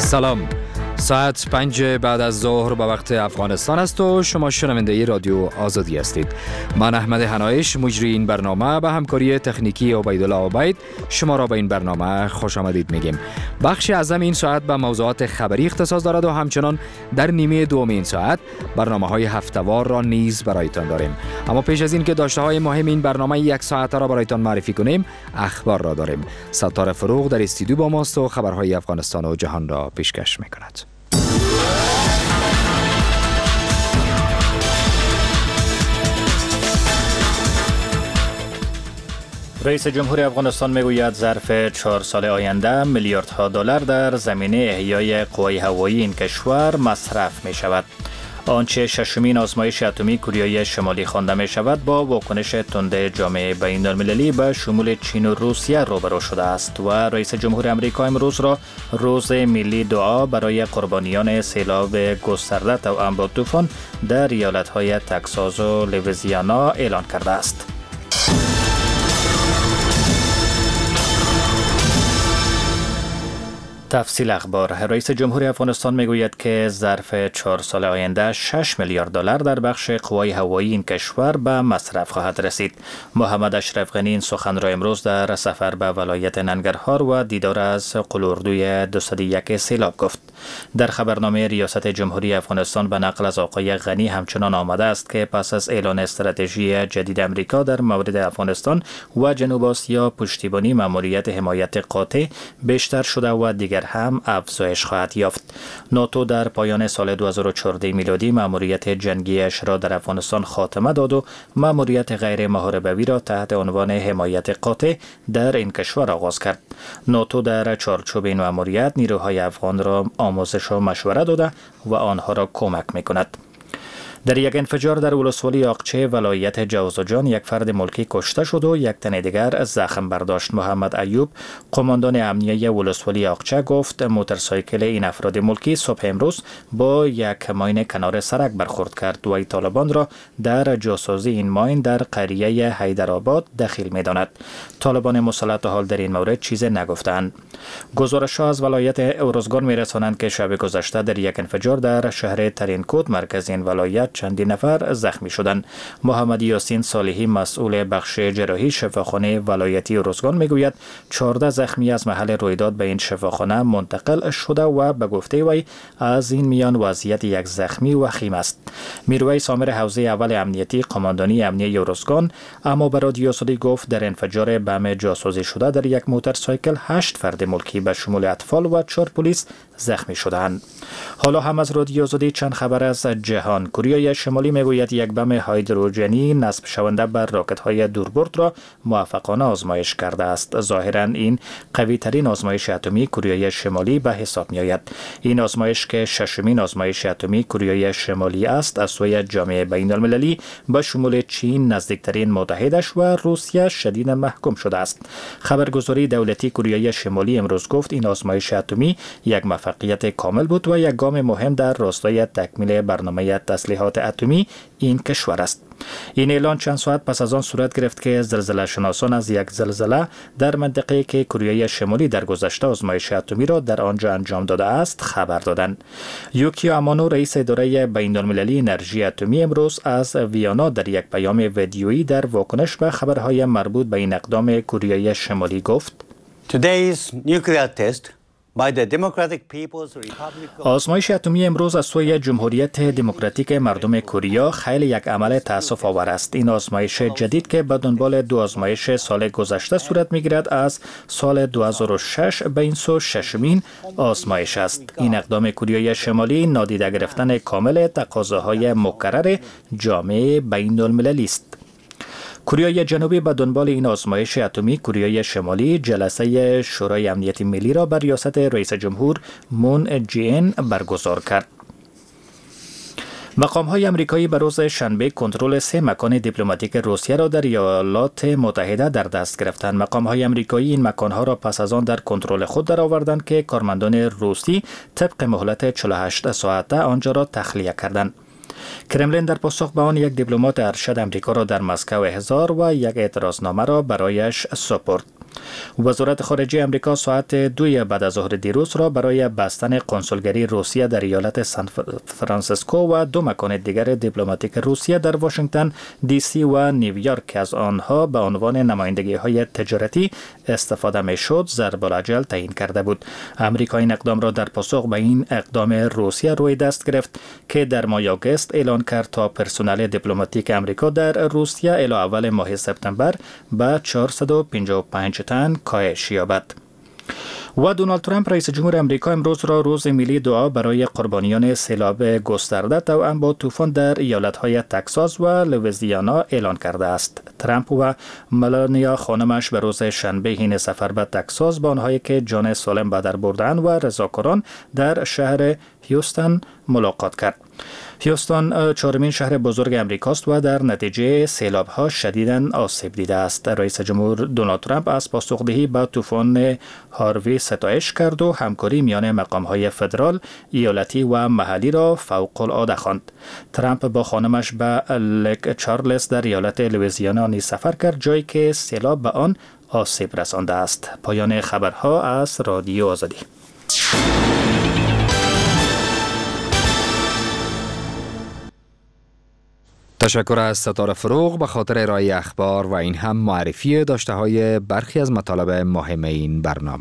سلام، ساعت 5 بعد از ظهر به وقت افغانستان است و شما شنونده رادیو آزادی هستید. من احمد حنایش، مجری این برنامه، به همکاری تکنیکی عبیدالله عبید شما را به این برنامه خوش آمدید میگیم. بخش اعظم این ساعت به موضوعات خبری اختصاص دارد و همچنان در نیمه دوم این ساعت برنامه‌های هفته‌وار را نیز برایتان داریم. اما پیش از این که داشته‌های مهم این برنامه یک ساعته را برایتان معرفی کنیم، اخبار را داریم. ستاره فروغ در استودیو با ماست و خبرهای افغانستان و جهان را پیشکش می‌کند. رئیس جمهور افغانستان میگوید ظرف 4 سال آینده میلیاردها دلار در زمینه احیای قوای هوایی این کشور مصرف می شود. آنچه ششمین آزمایش اتمی کره شمالی خوانده می شود با واکنش تند جامعه بین المللی به شمول چین و روسیه روبرو شده است و رئیس جمهور امریکا امروز را روز ملی دعا برای قربانیان سیلاب گسترده توأم با طوفان در ایالت‌های تگزاس و لوئیزیانا اعلان کرده است. تفصیل اخبار. رئیس جمهور افغانستان میگوید که ظرف 4 سال آینده 6 میلیارد دلار در بخش قوای هوایی این کشور به مصرف خواهد رسید. محمد اشرف غنی این سخن را امروز در سفر به ولایت ننگرهار و دیدار از قلوردوی 201 سیلاب گفت. در خبرنامه ریاست جمهوری افغانستان به نقل از آقای غنی همچنان آمده است که پس از اعلان استراتژی جدید امریکا در مورد افغانستان و جنوب آسیا پشتیبانی ماموریت حمایت قاطع بیشتر شده و دیگر هم افزایش خواهد یافت. ناتو در پایان سال 2014 میلادی ماموریت جنگیش را در افغانستان خاتمه داد و ماموریت غیر محاربوی را تحت عنوان حمایت قاطع در این کشور آغاز کرد. ناتو در چارچوب این ماموریت نیروهای افغان را آموزش و مشوره داده و آنها را کمک می‌کند. در یک انفجار در ولسوالی آقچه ولایت جوزجان یک فرد ملکی کشته شد و یک تن دیگر زخم برداشت. محمد ایوب قماندان امنیه ولسوالی آقچه گفت موتورسایکل این افراد ملکی صبح امروز با یک ماین کنار سرک برخورد کرد و طالبان را در جاسازی این ماین در قریه حیدرآباد دخیل می‌داند. طالبان مسلط حال در این مورد چیزی نگفتند. گزارش‌ها از ولایت اورزگان می‌رسانند که شب گذشته در یک انفجار در شهر ترینکوت مرکز این ولایت چندین نفر زخمی شدند. محمد یاسین صالحی مسئول بخش جراحی شفاخانه ولایتی اورزگان میگوید 14 زخمی از محل رویداد به این شفاخانه منتقل شده و به گفته وی از این میان وضعیت یک زخمی وخیم است. میرویس آمر حوزه اول امنیتی قماندانی امنیه اورزگان اما به رادیو آزادی گفت در انفجار بم جاسازی شده در یک موتورسایکل 8 فرد ملکی به شمول اطفال و 4 پلیس زخمی شدند. حالا هم از رادیو آزادی چند خبر از جهان. کره شمالی میگوید یک بم هیدروژنی نصب شونده بر راکت‌های دوربرد را موفقانه آزمایش کرده است. ظاهراً این قوی ترین آزمایش اتمی کره شمالی به حساب می آید. این آزمایش که ششمین آزمایش اتمی کره شمالی است از سوی جامعه بین المللی به شمول چین نزدیکترین متحدش و روسیه شدیداً محکوم شده است. خبرگزاری دولتی کره شمالی امروز گفت این آزمایش اتمی یک موفقیت کامل بود و یک گام مهم در راستای تکمیل برنامه تسلیحات اتمی این کشور است. این اعلان چند ساعت پس از آن صورت گرفت که زلزله شناسان از یک زلزله در منطقه‌ای که کره شمالی در گذشته آزمایش اتمی را در آنجا انجام داده است خبر دادند. یوکیو امانو رئیس اداره بین‌المللی انرژی اتمی امروز از ویانا در یک پیام ویدیویی در واکنش به خبرهای مربوط به این اقدام کره شمالی گفت: Today's nuclear test آزمایش اتمی امروز از سوی جمهوریت دموکراتیک مردم کره خیلی یک عمل تأسف آور است. این آزمایش جدید که به دنبال 2 آزمایش سال گذشته صورت میگیرد از سال 2006 به این سو ششمین آزمایش است. این اقدام کره شمالی نادیده گرفتن کامل تقاضاهای مکرر جامعه بین المللی است. کره جنوبی به دنبال این آزمایش اتمی کره شمالی جلسه شورای امنیت ملی را بر ریاست رئیس جمهور مون جین برگزار کرد. مقام‌های آمریکایی به روز شنبه کنترل 3 مکان دیپلماتیک روسیه را در ایالات متحده در دست گرفتند. مقام‌های آمریکایی این مکان‌ها را پس از آن در کنترل خود درآوردند که کارمندان روسی طبق مهلت 48 ساعته آنجا را تخلیه کردند. کرملین در پاسخ به آن یک دیپلمات ارشد آمریکا را در مسکو احضار و یک اعتراضنامه را برایش سپرد. وزارت خارجه امریکا ساعت 2 بعد از ظهر دیروز را برای بستن قنسولگری روسیه در ایالت سان فرانسیسکو و 2 مکان دیگر دیپلماتیک روسیه در واشنگتن دی سی و نیویورک که از آنها به عنوان نمایندگی های تجارتی استفاده میشد ضرب الاجل تعیین کرده بود. امریکا این اقدام را در پاسخ به این اقدام روسیه روی دست گرفت که در ماه آگوست اعلان کرد تا پرسنل دیپلماتیک امریکا در روسیه الی اول ماه سپتامبر به 455 تن کاهش یابد. و دونالد ترامپ رئیس جمهور امریکا امروز را روز ملی دعا برای قربانیان سیلاب گسترده توأم با طوفان در ایالت‌های تگزاس و لوئیزیانا اعلان کرده است. ترامپ و ملانیا خانمش به روز شنبه حین سفر به تگزاس با آنهایی که جان سالم به در بردند و رضاکاران در شهر هیوستن ملاقات کرد. هیوستن 4مین شهر بزرگ امریکاست و در نتیجه سیلاب‌ها شدیداً آسیب دیده است. رئیس جمهور دونالد ترامپ از پاسخدهی به طوفان هاروی ستایش کرد و همکاری میان مقام‌های فدرال، ایالتی و محلی را فوق‌العاده خواند. ترامپ با خانمش به لیک چارلز در ایالت لوئیزیانا نیز سفر کرد، جایی که سیلاب به آن آسیب رسانده است. پایان خبرها از رادیو آزادی. تشکر از ستاره فروغ به خاطر ارائه اخبار و این هم معرفی داشته های برخی از مطالب مهم این برنامه.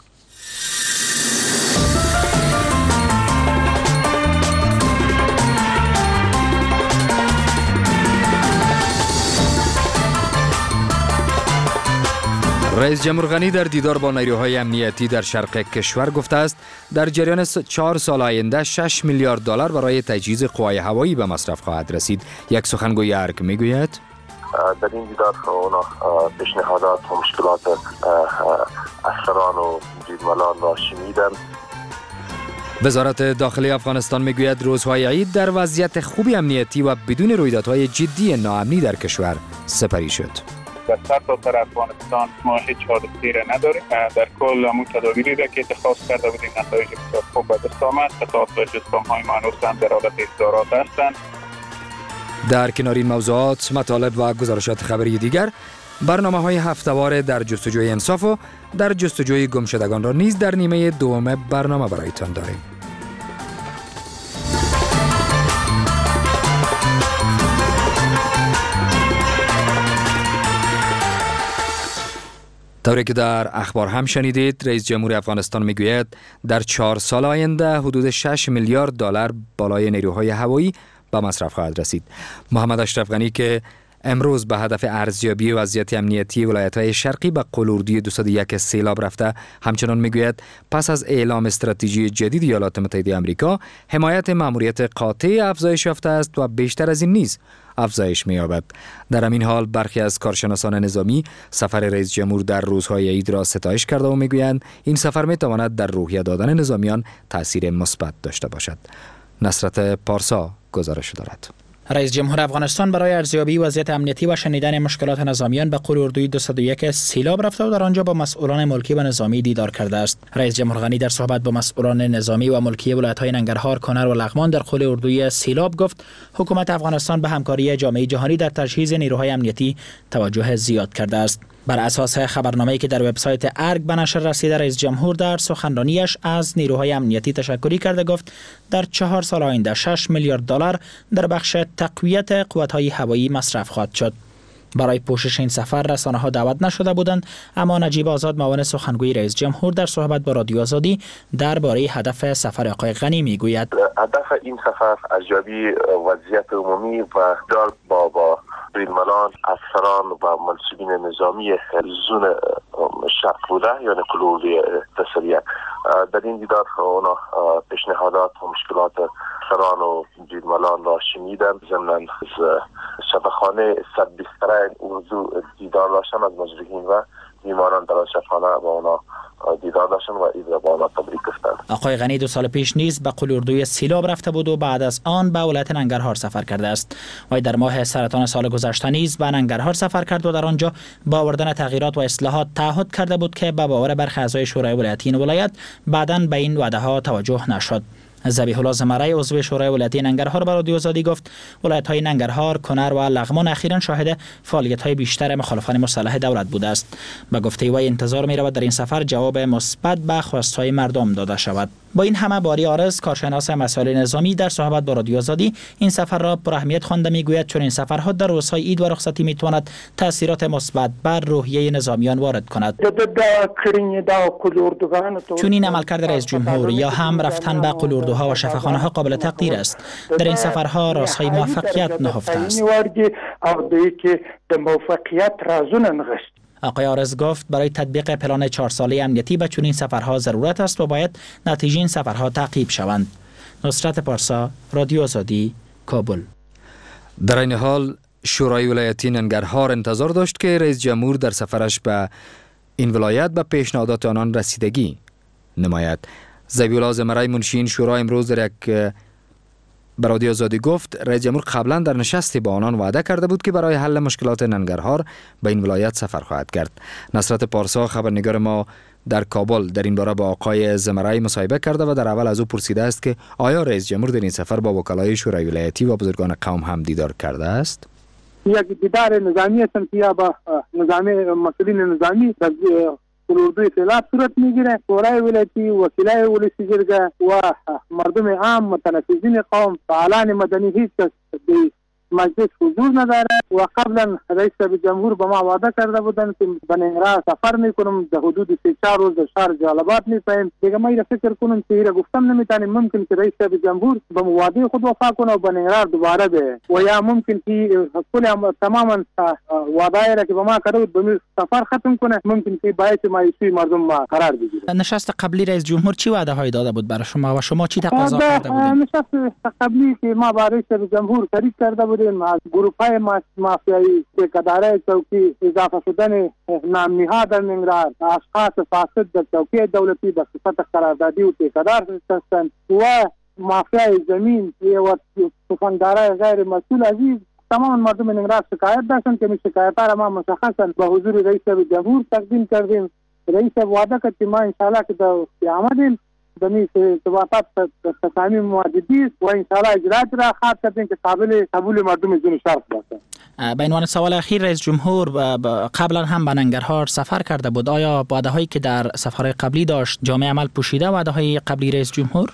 رئیس جمهور غنی در دیدار با نیروهای امنیتی در شرق کشور گفته است در جریان 4 سال آینده 6 میلیارد دلار برای تجهیز قوای هوایی به مصرف خواهد رسید. یک سخنگوی ارگ میگوید در این دیدار اونا پیشنهادات و مشکلات افسران و جیدمالان را شنیدن. وزارت داخلی افغانستان میگوید روزهای عید در وضعیت خوبی امنیتی و بدون رویدادهای جدی ناامنی در کشور سپری شد. در سرتاسر افغانستان ما هیچ حادثه‌ای را نداریم. در کل همون تدابیری را که اتخاذ کرده بودیم نتایج بسیار خوب به دست آمد. قطعات و جسام‌های مانوس هم در حالت استراحت هستند. در کنار این موضوعات، مطالب و گزارشات خبری دیگر، برنامه‌های هفته‌وار در جستجوی انصاف و در جستجوی گمشدگان را نیز در نیمه دوم برنامه برایتان داریم. طوری که در اخبار هم شنیدید، رئیس جمهور افغانستان میگوید در 4 سال آینده حدود 6 میلیارد دلار بالای نیروهای هوایی به مصرف خواهد رسید. محمد اشرف غنی که امروز به هدف ارزیابی وضعیت امنیتی ولایت‌های شرقی به قلوردوی 201 سیلاب رفته، همچنان میگوید پس از اعلام استراتژی جدید ایالات متحده آمریکا، حمایت مأموریت قاطع افزایش یافته است و بیشتر از این نیز افزایش می‌یابد. در همین حال برخی از کارشناسان نظامی سفر رئیس جمهور در روزهای عید را ستایش کرده و میگویند این سفر می‌تواند در روحیه دادن نظامیان تأثیر مثبت داشته باشد. نصرت پارسا گزارش دارد. رئیس جمهور افغانستان برای ارزیابی وضعیت امنیتی و شنیدن مشکلات نظامیان به قلوردوی 201 سیلاب رفته و در آنجا با مسئولان ملکی و نظامی دیدار کرده است. رئیس جمهور غنی در صحبت با مسئولان نظامی و ملکی ولایت‌های ننگرهار، کانر و لغمان در قلوردوی سیلاب گفت حکومت افغانستان به همکاری جامعه جهانی در تجهیز نیروهای امنیتی توجه زیاد کرده است. بر اساس خبرنامه‌ای که در وبسایت ارگ به نشر رسیده، رئیس جمهور در سخنرانیش از نیروهای امنیتی تشکری کرده گفت در 4 سال آینده 6 میلیارد دلار در بخش تقویت قوت‌های هوایی مصرف خواهد شد. برای پوشش این سفر رسانه‌ها دعوت نشده بودند، اما نجیب آزاد معاون سخنگوی رئیس جمهور در صحبت با رادیو آزادی درباره هدف سفر آقای غنی میگوید هدف این سفر ارزیابی وضعیت عمومی و دار با بیرملان، افسران و منصبین نظامی زون شرق بوده یعنی قلوردوی 201. در این دیدار اونا پیشنهادات و مشکلات افسران و بیرملان را شنیدن. ضمن شفاخانه 100 بستر اردو دیدار داشتن از مجروحین و بیماران در شفاخانه و اونا دیدار داشتن و عید را با اونا تبریک گفتند. آقای غنی 2 سال پیش نیز به قلوردوی سیلاب رفته بود و بعد از آن به ولایت ننگرهار سفر کرده است. و در ماه سرطان سال گذشته نیز به ننگرهار سفر کرد و در آنجا با آوردن تغییرات و اصلاحات تعهد کرده بود که به باور برخی اعضای شورای ولایتی این ولایت بعداً به این وعده ها توجه نشد. ذبیح الله زمرای عضو شورای ولایتی ننگرهار به رادیو آزادی گفت ولایت‌های ننگرهار، کنر و لغمان اخیراً شاهد فعالیت‌های بیشتر مخالفان مسلح دولت بوده است. به گفته وی انتظار می‌رود در این سفر جواب مثبت به خواست‌های مردم داده شود. با این همه باری عارض، کارشناس مسائل نظامی در صحبت با رادیو آزادی این سفر را پر اهمیت خوانده میگوید چون این سفرها در روزهای عید و رخصتی میتواند تاثیرات مثبت بر روحیه نظامیان وارد کند. چون این عملکرد رئیس جمهور یا هم رفتن به قلوردوها و شفاخانه‌ها قابل تقدیر است. در این سفرها رازهای موفقیت نهفته است. آقای عارض گفت برای تطبیق پلان 4 ساله امنیتی به چنین سفرها ضرورت است و باید نتیجه این سفرها تعقیب شوند. نصرت پارسا، رادیو آزادی، کابل. در این حال شورای ولایتی ننگرهار انتظار داشت که رئیس جمهور در سفرش به این ولایت به پیشنهادات آنان رسیدگی نماید. ذبیح الله زمرای منشی شورا امروز در یک به رادیو آزادی گفت رئیس جمهور قبلا در نشستی با آنان وعده کرده بود که برای حل مشکلات ننگرهار به این ولایت سفر خواهد کرد. نصرت پارسا خبرنگار ما در کابل در این باره با آقای زمرای مصاحبه کرده و در اول از او پرسیده است که آیا رئیس جمهور در این سفر با وکلای شورای ولایتی و بزرگان قوم هم دیدار کرده است؟ یک دیدار نظامی است که یا با مسئولین نظامی در قلوردوی سیلاب صورت میگیره. شورای ولایتی، وکلای ولسی جرگه و مردم عام، متنفذین قوم، فعالان مدنی هیچ کس به مجلس حضور نداره و قبلا رئیس جمهور به ما وعده کرده بودن که به ننگرهار سفر میکنم در حدود 3-4 روز در شهر جلال‌آباد میپایم. دیگه ما فکر کنم که ایره گفتم نمیتونیم، ممکن که رئیس جمهور به وعده خود وفا کنه و به ننگرهار دوباره به و یا ممکن که تماما وعده را که به ما کرده بود به سفر ختم کنه، ممکن که باعث مایوسی مردم قرار بگیره. نشست قبلی رئیس جمهور چی وعده هایی داده بود برای شما و شما چی تقاضا کرده بودید؟ نشست قبلی که ما با رئیس جمهور شریک کرده بودیم از گروه‌های مافیایی که کداره چوکی اضافه شدن نامنی‌ها در ننگرهار، اشخاص فاسد در چوکی دولتی به صفت قراردادی و تکدار هستند و مافیای زمین و سخنگارای غیر مسئول عزیز تمام مردم ننگرهار شکایت داشتند که شکایت‌ها را ما مشخصا به حضور رئیس جمهور تقدیم کردیم. رئیس وعده کرد که ما انشاءالله که در آمدیم دمی ارتباطات تصامیم معددی و انشاءالله اجرات را خواهد کردیم که قبول مردم جنوب شرق باشد. به عنوان سوال اخیر، رئیس جمهور قبلا هم به ننگرهار سفر کرده بود. آیا وعده هایی که در سفرهای قبلی داشت جامع عمل پوشیده وعده های قبلی رئیس جمهور؟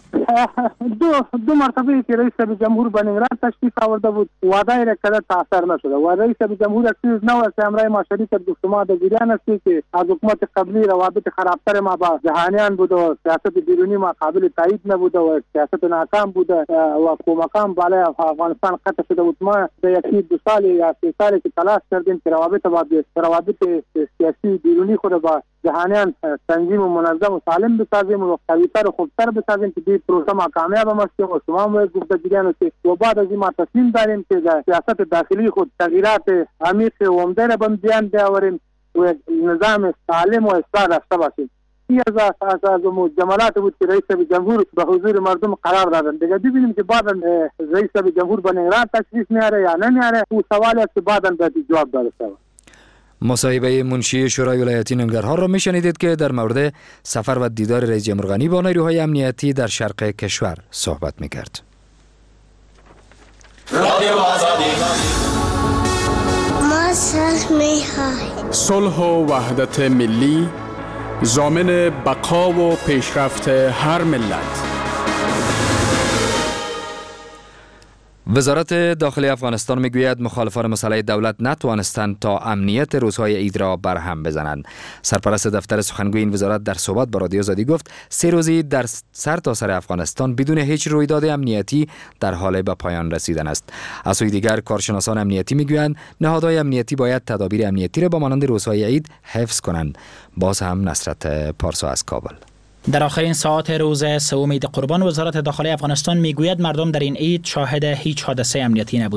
دو مرتبه که رئیس جمهور به ننگرهار تشریف آورده بود وعده را کرده تاثیر نشده و رئیس جمهور اکسیز نو است امرای ما شریک گفت ما در جریان است که از حکومت قبلی روابط خرابتر ما با جهانیان بود و سیاست بیرونی ما قابل تایید نبود و سیاست ناکام بود و کمکام بالای افغانستان قطع شده بود. ما در 1-2 سال یا 3 سالی که تلاش کردیم که روابط سیاسی بیرونی خود با جهانیان تنظیم و منظم و سالم بسازیم و قوی‌تر و خوبتر بسازیم که دی پروژه ما کامیاب باشیم و شما هم گفته جریان است و بعد از این ما تصمیم داریم که در سیاست داخلی خود تغییرات عمیق و عمده را بیان بیاوریم و نظام سالم و اصلاح داشته باشیم. این از جملات بود که رئیس جمهور به حضور مردم قرار دادن. دیگه ببینیم که بعدا رئیس جمهور به ننگرهار تشریف میاره یا نمیاره، او سوالی است که بعدا باید جواب داده شود. مصاحبه منشی شورای ولایتی ننگرهار را میشنیدید که در مورد سفر و دیدار رئیس جمهور غنی با نیروهای امنیتی در شرق کشور صحبت میکرد. رادیو آزادی صلح و وحدت ملی ضامن بقا و پیشرفت هر ملت. وزارت داخلی افغانستان میگوید مخالفان مسلح دولت نتوانستند تا امنیت روزهای عید را برهم بزنند. سرپرست دفتر سخنگوی این وزارت در صحبت با رادیو آزادی گفت 3 روزی در سرتاسر افغانستان بدون هیچ رویداد امنیتی در حال به پایان رسیدن است. از سوی دیگر کارشناسان امنیتی میگویند نهادهای امنیتی باید تدابیر امنیتی را با مانند روزهای عید حفظ کنند. باز هم نصرت پارسا از کابل. در آخرین ساعات روز 3 عید قربان وزارت داخلی افغانستان میگوید مردم در این عید شاهد هیچ حادثه امنیتی نبودند.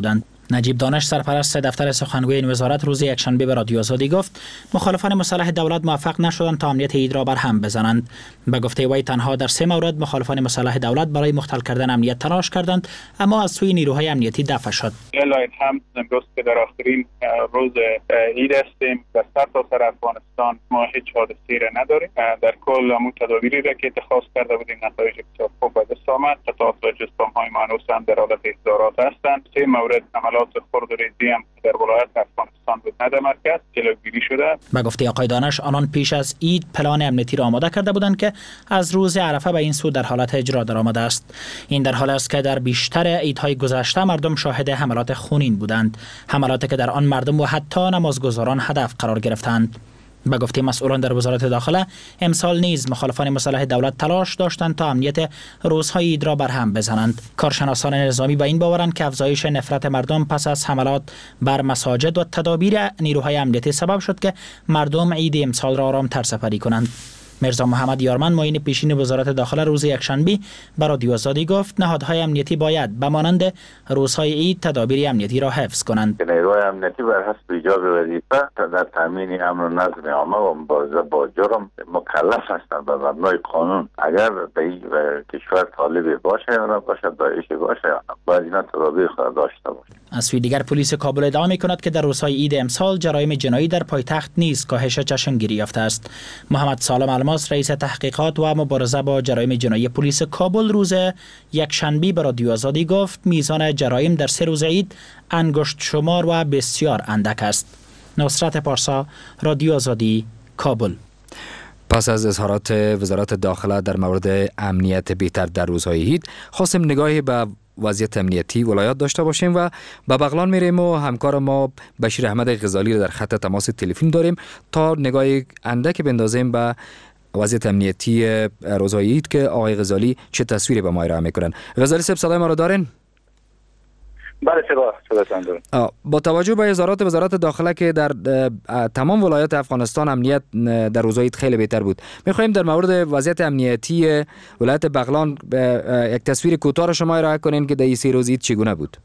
نجیب دانش سرپرست دفتر سخنگوی این وزارت روز یکشنبه به رادیو آزادی گفت مخالفان مسلح دولت موفق نشدند تا امنیت عید را برهم بزنند. به گفته وی تنها در 3 مورد مخالفان مسلح دولت برای مختل کردن امنیت تلاش کردند اما از سوی نیروهای امنیتی دفع شد. الهی هم امروز که در آخرین روز عید هستیم در سرتاسر افغانستان ما هیچ حادثه‌ای را نداریم. در کل همون تدابیری را که اتخاذ کرده بودیم نتایج بسیار خوب به دست آمد. قطعات و جسام‌های مانوس هم در حالت احضارات هستند. 3 مورد عملات خرد و ریزی هم در ولایت افغانستان بود در مرکز جلوگیری شده. به گفته آقای دانش آنان پیش از عید پلان امنیتی را آماده کرده بودند که از روز عرفه به این سو در حالت اجرا درآمده است. این در حالی است که در بیشتر عیدهای گذشته مردم شاهد حملات خونین بودند، حملاتی که در آن مردم و حتی نمازگزاران هدف قرار گرفتند. به گفته مسئولان در وزارت داخله امسال نیز مخالفان مسلح دولت تلاش داشتند تا امنیت روزهای عید را برهم بزنند. کارشناسان نظامی به این باورند که افزایش نفرت مردم پس از حملات بر مساجد و تدابیر نیروهای امنیتی سبب شد که مردم عید امسال را آرام‌تر سپری کنند. میرزا محمد یارمن معین پیشین وزارت داخله روز یکشنبه به رادیو آزادی گفت نهادهای امنیتی باید به مانند روزهای عید تدابیر امنیتی را حفظ کنند. نیروهای امنیتی بر حسب ایجاب وظیفه در تامین امن و نظم عامه و مبارزه با جرم مکلف هستند به مبنای قانون. اگر به کشور طالب باشه یا نباشه، داعشی باشه یا نه، باید اینا تدابیر خود داشته باشه. از سوی دیگر پلیس کابل ادعا می‌کند که در روزهای عید امسال جرایم جنایی در پایتخت نیز کاهش چشمگیری یافته است. محمد سالم الماس رئیس تحقیقات و مبارزه با جرایم جنایی پلیس کابل روز یکشنبه به رادیو آزادی گفت میزان جرایم در 3 روز عید انگشت شمار و بسیار اندک است. نصرت پارسا، رادیو آزادی، کابل. پس از اظهارات وزارت داخله در مورد امنیت بهتر در روزهای عید، خواستیم نگاهی به وضعیت امنیتی ولایات داشته باشیم و به بغلان میریم و همکار ما بشیر احمد غزالی را در خط تماس تلفن داریم تا نگاهی اندک بندازیم به وضعیت امنیتی روزهای عید که آقای غزالی چه تصویری به ما ارائه میکنن. غزالی صاحب صدای ما را دارین؟ بله صداتون دارم. با توجه به اظهارات وزارت داخله که در تمام ولایات افغانستان امنیت در روزهای عید خیلی بهتر بود، میخواهیم در مورد وضعیت امنیتی ولایت بغلان یک تصویر کوتاه شما ارائه کنین که در این 3 روز عید چگونه بود؟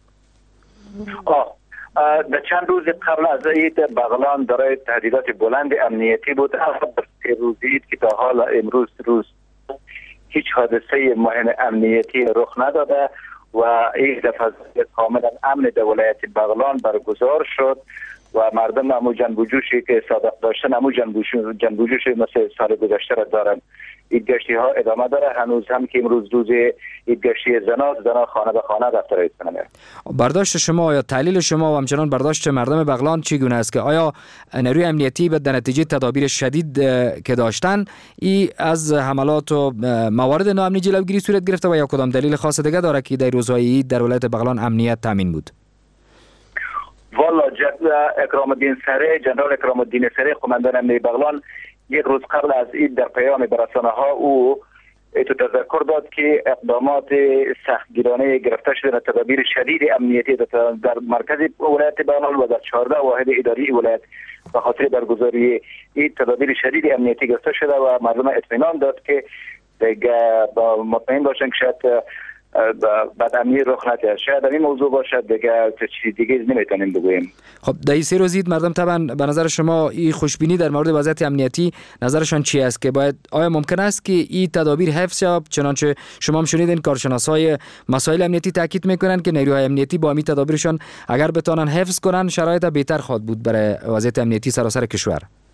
در چند روز قبل از عید بغلان دارای تهدیدات بلند امنیتی بود. در 3 روز عید که تا حال امروز هیچ حادثه مهم امنیتی رخ نداده و عید فضای کاملا امن در ولایت بغلان برگزار شد و مردم همون جنب و جوشی که سابق داشتن همون جنب و جوشی مثل سال گذشته را دارن. عیدگشتی ها ادامه داره. هنوز هم که امروز روز عیدگشتی زنا خانه به خانه دفتر رئیس کنه. برداشت شما یا تحلیل شما و همچنان برداشت مردم بغلان چگونه است که آیا نیروی امنیتی در نتیجه تدابیر شدید که داشتن ای از حملات و موارد ناامنی جلوگیری صورت گرفته و یا کدام دلیل خاص دیگه داره که در روزهای عید در ولایت بغلان امنیت تامین بود؟ والا جنرال اکرام الدین سره قماندان امنیتی بغلان یک روز قبل از عید در پیام به رسانه‌ها او تذکر داد که اقدامات سختگیرانه گرفته شده و تدابیر شدید امنیتی در مرکز ولایت بغلان و در 14 واحد اداری ولایت به خاطر برگزاری عید تدابیر شدید امنیتی گرفته شده و مردم اطمینان داد که دیگه مطمئن باشن که شاید بعد امنی رخ نده. شاید این موضوع باشد دیگه چیز دیگه نمیتونیم بگوییم. خب در این 3 روز عید مردم طبعا به نظر شما این خوشبینی در مورد وضعیت امنیتی نظرشان چی است که باید آیا ممکن است که این تدابیر حفظ شود؟ چنانچه شما هم شنیدین کارشناسای مسائل امنیتی تاکید میکنن که نیروهای امنیتی با این تدابیرشان اگر بتونن حفظ کنن شرایط بهتر خواهد بود برای وضعیت امنیتی سراسر کشور.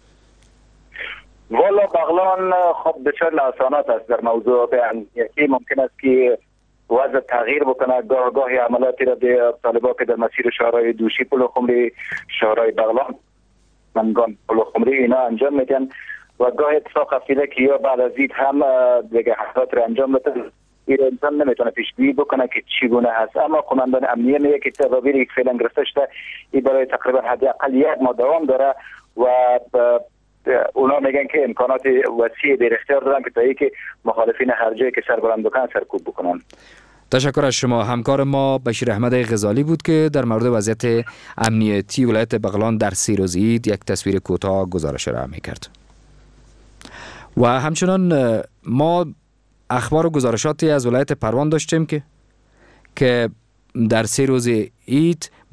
والا بغلان خب بسیار لحظانات است در موضوع امنیتی. ممکن است که وضع تغییر بکنه. گاهی عملاتی را در طالبا که در مسیر شهرهای دوشی پلوخمری، شهرهای بغلان، منگان پلوخمری اینا انجام میدن و گاه اتفاق افتاده که یا بعد از عید هم دیگه حملات را انجام بده. این انسان نمیتونه پیش‌بینی بکنه که چگونه هست، اما قماندان امنیه میگه که تدابیری که فعلا گرفته شده این برای تقریبا حداقل 1 ماه دوام داره و اونا میگن که امکانات وسیع در اختیار دارن که تا اینکه مخالفین هر جایی که سر بلند بکنن سرکوب بکنن. تشکر از شما. همکار ما بشیر احمد غزالی بود که در مورد وضعیت امنیتی ولایت بغلان در 3 روز عید یک تصویر کوتاه گزارش ارائه می‌کرد. و همچنان ما اخبار و گزارشاتی از ولایت پروان داشتیم که در 3 روز عید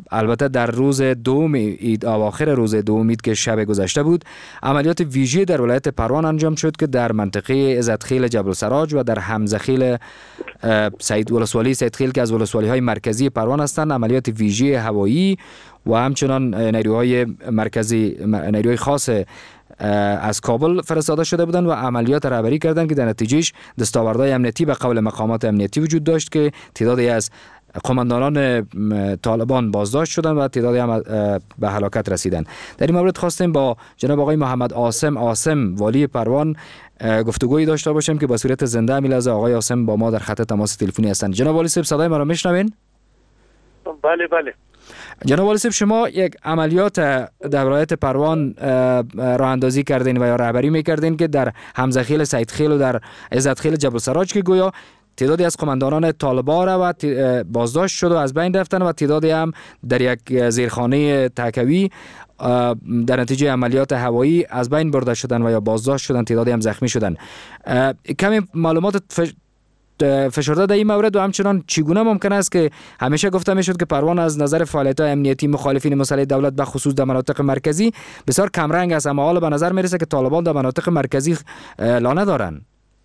البته در روز دوم عید، اواخر روز دوم عید که شب گذشته بود، عملیات ویژه در ولایت پروان انجام شد که در منطقه عزتخیل جبل سراج و در حمزخیل ولسوالی سیدخیل که از ولسوالی‌های مرکزی پروان هستند، عملیات ویژه هوایی و همچنان نیروهای خاص از کابل فرستاده شده بودند و عملیات رهبری کردند که در نتیجهش دستاوردهای امنیتی به قول مقامات امنیتی وجود داشت که تعدادی از قماندانان طالبان بازداشت شدند و تعدادی هم به هلاکت رسیدند. در این مورد خواستیم با جناب آقای محمد عاصم والی پروان گفتگویی داشته باشیم که به صورت زنده میلازه. آقای عاصم با ما در خط تماس تلفنی هستند. جناب والی صاحب صدای ما را میشنوین؟ بله. جناب والی صاحب، شما یک عملیات در ولایت پروان راه اندازی کردین و یا رهبری میکردین که در حمزخیل سیدخیل و در عزتخیل جبل سراج که گویا تعدادی از قماندانان طالبان را بازداشت شد و از بین رفتن و تعدادی هم در یک زیرخانه تکوی در نتیجه عملیات هوایی از بین برده شدن و یا بازداشت شدن، تعدادی هم زخمی شدن. کمی معلومات فشرده در این مورد و همچنان چگونه ممکن است که همیشه گفته میشد که پروان از نظر فعالیت‌های امنیتی مخالفین مسلح دولت به خصوص در مناطق مرکزی بسیار کمرنگ است، اما حالا به نظر میرسه که طالبان در مناطق مرکزی لانه دارن.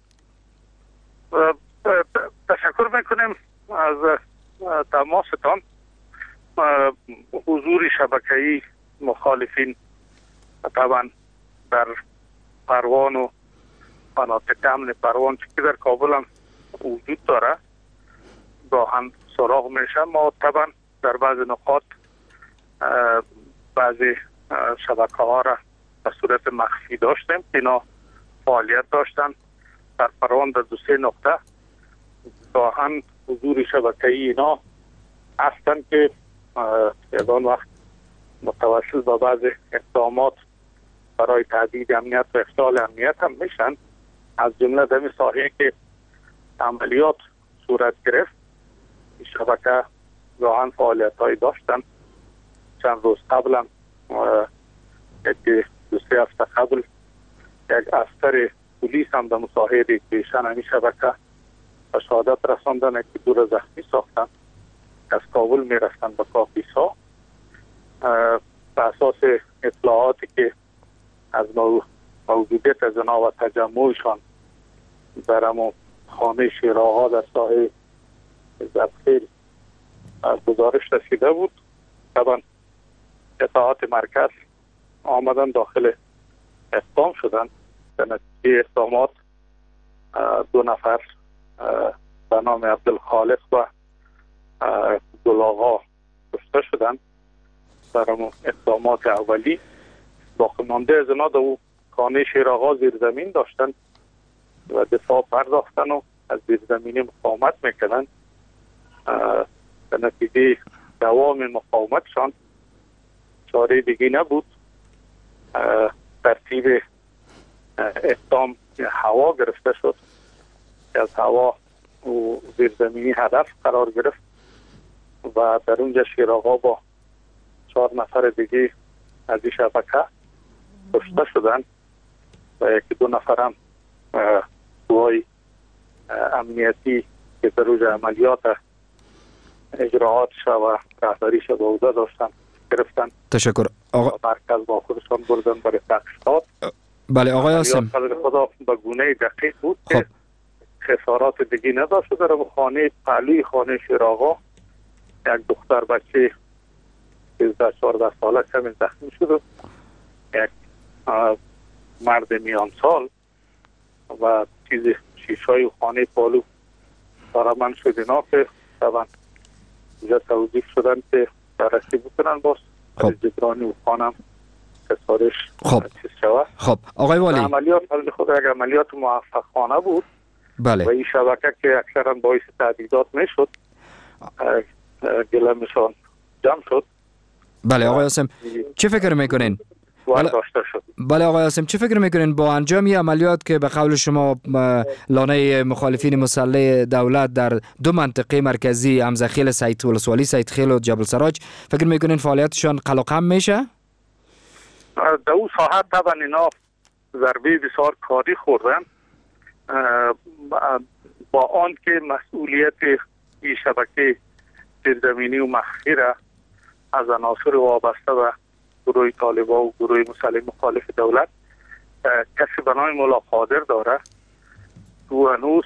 تشکر میکنیم از تماستان. حضور شبکه‌ای مخالفین طبعا در پروان و مناطق امن پروان که در کابل هم وجود داره گاهن سراغ میشه. ما طبعا در بعض نقاط بعضی شبکه ها را به صورت مخفی داشتیم، اینا فعالیت داشتن در پروان. در 2-3 نقطه گاهن حضور شبکه‌ای اینا هستند که یگان وقت متوسل به بعض اقدامات برای تهدید امنیت و افشال امنیت هم میشن. از جمله در این ساحه که عملیات صورت گرفت این شبکه گاهن فعالیت های داشتن. چند روز قبل هم 2-3 هفته قبل یک افسر پلیس هم در مصاحبه پیشن همین شبکه به شهادت رساندن که 2 زخمی ساختن از کابل میرفتن به کاپیسا. به اساس اطلاعاتی که از موجودیت از اونا و تجمعشان در همون خانه شیراها در ساحه زبخیل گزارش رسیده بود، طبعا اطلاعات مرکز آمدن داخل اقدام شدن. در نتیجه اقدامات 2 نفر به نام عبدالخالق و گلاغا کشته شدن در همون اقدامات اولی. باقی مانده از اینا در خانه شیراها زیرزمین داشتن و دفاع پرداختن و از زیرزمینی مقاومت میکنن. به نتیجه دوام مقاومتشان چاره دیگه نبود، ترتیب اقدام هوا گرفته شد که از هوا و زیرزمینی هدف قرار گرفت و در اونجا شیراها با 4 نفر دیگه از این شبکه کشته شدن و 1-2 نفر هم قوای امنیتی که در روز عملیات اجراعاتش و رهبریش به عهده داشتن گرفتن. تشکر. مرکز با خودشان بردن برای تحقیقات. بله آقای عاصم، خدا به گونه دقیق بود که خسارات دیگه نداشت. در خانه پهلوی خانه شیراها یک دختر بچه 13-14 ساله کمی زخمی شد، یک مرد میان سال و شیشای خانه پالو برامن شد. اینا که طبعا اینجا توضیح شدن که بررسی بکنن باز جبرانی و خانم خسارش چیز شود. خب آقای والی، عملیات خود یک عملیات موفقانه بود. بله. و این شبکه که اکثرا باعث تهدیدات میشد گلمشان جمع شد. بله آقای عاصم، چه فکر میکنین؟ بله آقای عاصم، چه فکر میکنین با انجام این عملیات که به قول شما لانه مخالفین مسلح دولت در 2 منطقه مرکزی حمزخیل ولسوالی سیدخیل و جبل سراج، فکر میکنین فعالیتشان قلقم میشه؟ در اون ساحه طبعا اینا ضربه بسیار کاری خوردن، با آن که مسئولیت این شبکه زیرزمینی و مخفی را از عناصر وابسته به گروه طالبان و گروه مسلح مخالف دولت کسی به نام ملا قادر داره تو هنوز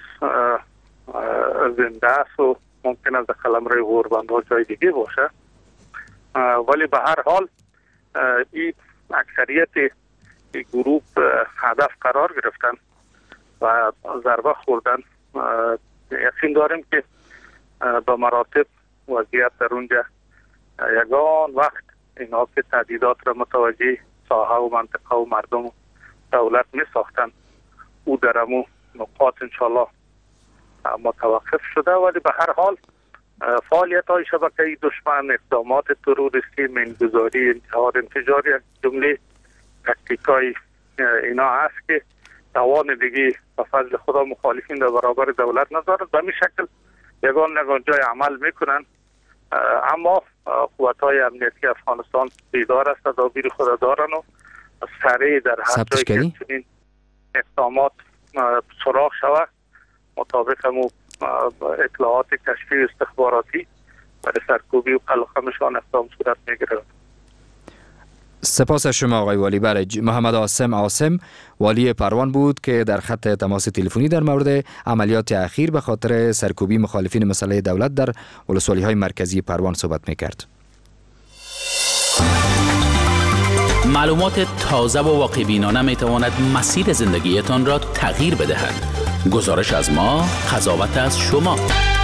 زنده است و ممکن است در قلمرو غوربندها جای دیگه باشه، ولی به هر حال این اکثریت این گروه هدف قرار گرفتن و ضربه خوردن. یقین داریم که به مراتب وضعیت در اونجا یگان وقت اینا که تهدیدات را متوجه ساحه و منطقه و مردم و دولت می ساختن او در امو نقاط انشالله متوقف شده، ولی به هر حال فعالیت های شبکه دشمن، اقدامات تروریستی، مینگذاری، انتحار، انفجار یک جمله تکتیکای اینا هست که توان دیگه به فضل خدا مخالفین در برابر دولت ندارد. به همین شکل یگان جای عمل میکنن، اما قوت‌های امنیتی افغانستان بیدار است، تدابیر خود دارن و سریع در هر جایی که چنین اقدامات سراغ شود مطابق همون اطلاعات کشفی و استخباراتی برای سرکوبی و قلقمشان اقدام صورت میگیره. سپاس از شما آقای والی. برای محمد عاصم والی پروان بود که در خط تماس تلفنی در مورد عملیات اخیر به خاطر سرکوبی مخالفین مسلح دولت در ولسوالی‌های مرکزی پروان صحبت میکرد. معلومات تازه و واقع بینانه می تواند مسیر زندگیتان را تغییر بدهد. گزارش از ما، قضاوت از شما.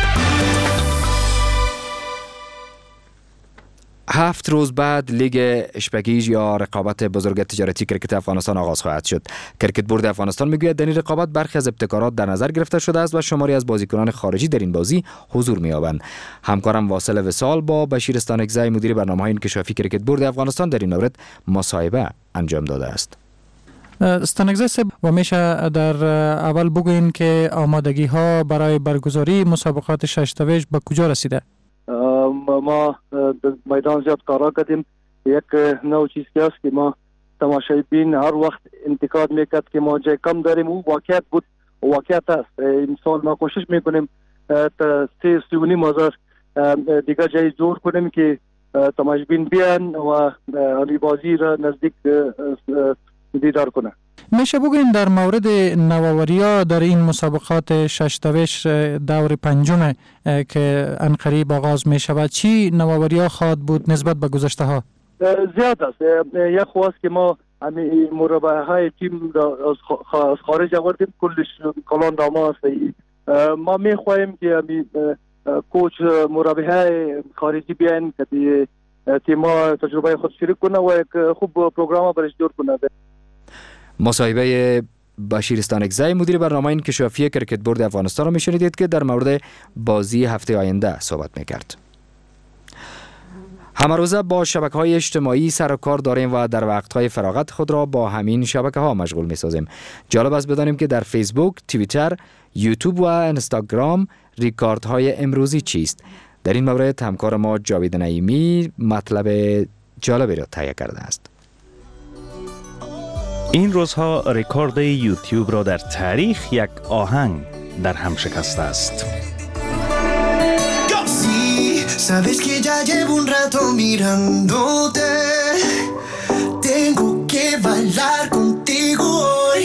7 روز بعد لیگ اشپگیج یا رقابت بزرگ تجارتی کرکت افغانستان آغاز خواهد شد. کرکت بورد افغانستان میگوید در این رقابت برخی از ابتکارات در نظر گرفته شده است و شماری از بازیکنان خارجی در این بازی حضور می‌یابند. همکارم واصل وصال با بشیر استانکزی مدیر برنامه‌های انکشافی کرکت بورد افغانستان در این مورد مصاحبه انجام داده است. استانکزی صاحب، و میشه در اول بگوین که آمادگی ها برای برگزاری مسابقات ششتویج به کجا رسیده؟ ما در میدان زیاد کارا کردیم. یک نوع چیز که است که ما تماشای بین هر وقت انتقاد میکرد که ما جای کم داریم، او واقعیت بود، واقعیت است. این سال ما کوشش میکنیم تا 3.5 دیگه جای جور کنیم که تماشبین بیان و بازی را نزدیک دیدار کنه. میشه بگوین در مورد نوآوری‌ها در این مسابقات ششتویش دور پنجم که عنقریب آغاز می شود، چی نوآوری‌ها خواهد بود نسبت به گذشته ها؟ زیاد است. یک خواست که ما مربع های تیم از خارج آوردیم، کلش کلان داما است. ما می خواهیم که کوچ مربع های خارجی بیاین که تیم تجربه خود شریک کنه و یک خوب پروگرام برش جور کنه. مصاحبه بشیر استانکزی مدیر برنامه انکشافی کرکت بورد افغانستان را میشنیدید که در مورد بازی هفته آینده صحبت میکرد. همه روزه با شبکه‌های اجتماعی سر و کار داریم و در وقت‌های فراغت خود را با همین شبکه‌ها مشغول می‌سازیم. جالب است بدانیم که در فیسبوک، توییتر، یوتیوب و اینستاگرام ریکاردهای امروزی چیست. در این مورد همکار ما جاوید نعیمی مطلب جالبی را تهیه کرده است. این روزها رکورد یوتیوب را در تاریخ یک آهنگ در هم شکسته است. Sabes que ya llevo un rato mirándote. Tengo que bailar contigo hoy.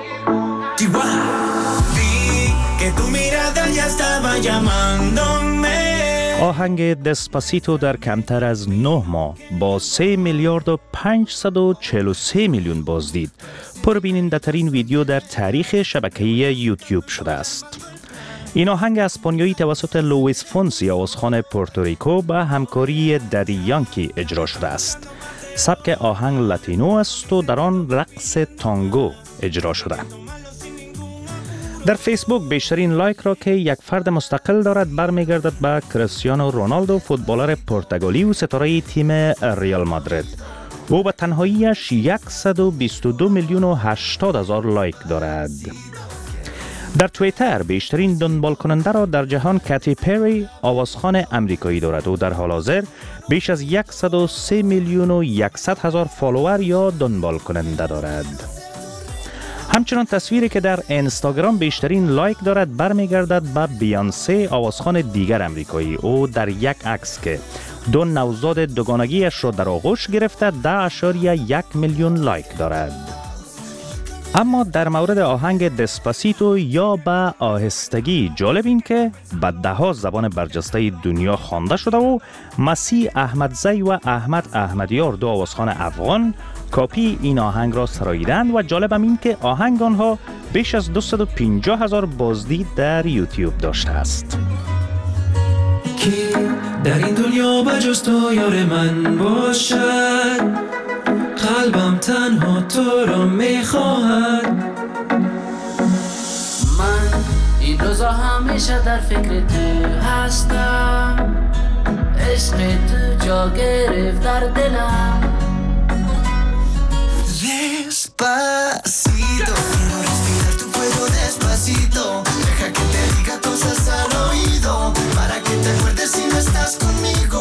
Vi que tu mirada ya estaba llamándome. آهنگ دسپاسیتو در کمتر از 9 ماه با 3 میلیارد و 543 میلیون بازدید پربیننده ترین ویدیو در تاریخ شبکه یوتیوب شده است. این آهنگ اسپانیایی توسط لوئیس فونسی آوازخوان پورتوریکو با همکاری دادی یانکی اجرا شده است. سبک آهنگ لاتینو است و در آن رقص تانگو اجرا شده. در فیسبوک بیشترین لایک را که یک فرد مستقل دارد برمیگردد به کریستیانو رونالدو، فوتبالر پرتغالی و ستاره تیم ریال مادرید. او به تنهاییش 122 میلیون و 80 هزار لایک دارد. در توییتر بیشترین دنبال کننده را در جهان کاتی پری، آوازخوان امریکایی دارد و در حال حاضر بیش از 103 میلیون و 100 هزار فالوور یا دنبال کننده دارد. همچنان تصویری که در اینستاگرام بیشترین لایک دارد برمیگردد به بیانسه، آوازخوان دیگر امریکایی. او در یک عکس که دو نوزاد دوگانگیش را در آغوش گرفته 10.1 میلیون لایک دارد. اما در مورد آهنگ دسپاسیتو یا به آهستگی جالب این که به 10 زبان برجسته دنیا خوانده شده و مسیح احمدزی و احمد احمدیار دو آوازخوان افغان کاپی این آهنگ را سراییدند و جالبم این که آهنگ آنها بیش از 250,000 بازدید در یوتیوب داشته است. کی در این دنیا بجز تو یار من باشد، قلبم تنها تو را میخواهد. من این روزا همیشه در فکر تو هستم، عشق تو جا گرفت در دلم. Despacito, quiero respirar tu fuego despacito. Deja que te diga cosas al oído, para que te acuerdes si no estás conmigo.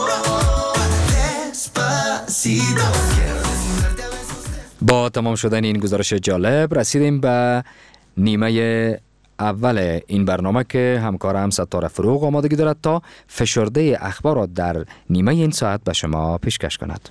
Despacito, quiero desnudarte a besos. با تمام شدن این گزارش جالب رسیدیم به نیمه اول این برنامه که همکارم ستاره فروغ آمادگی دارد تا فشرده اخبار را در نیمه این ساعت به شما پیشکش کند.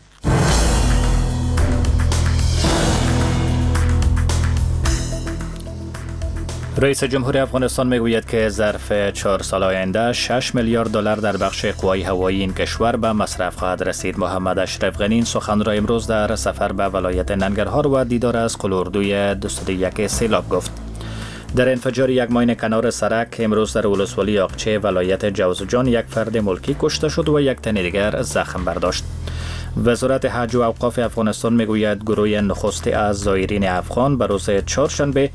رئیس جمهور افغانستان میگوید که ظرف 4 سال آینده 6 میلیارد دلار در بخش قوای هوایی این کشور به مصرف خواهد رسید. محمد اشرف غنی این سخن را امروز در سفر به ولایت ننگرهار و دیدار از قلوردوی 201 سیلاب گفت. در انفجار یک ماین کنار سرک امروز در ولسوالی آقچه ولایت جوزجان یک فرد ملکی کشته شد و یک تن دیگر زخم برداشت. وزارت حج و اوقاف افغانستان میگوید گروه نخستی از زائرین افغان به روز چهارشنبه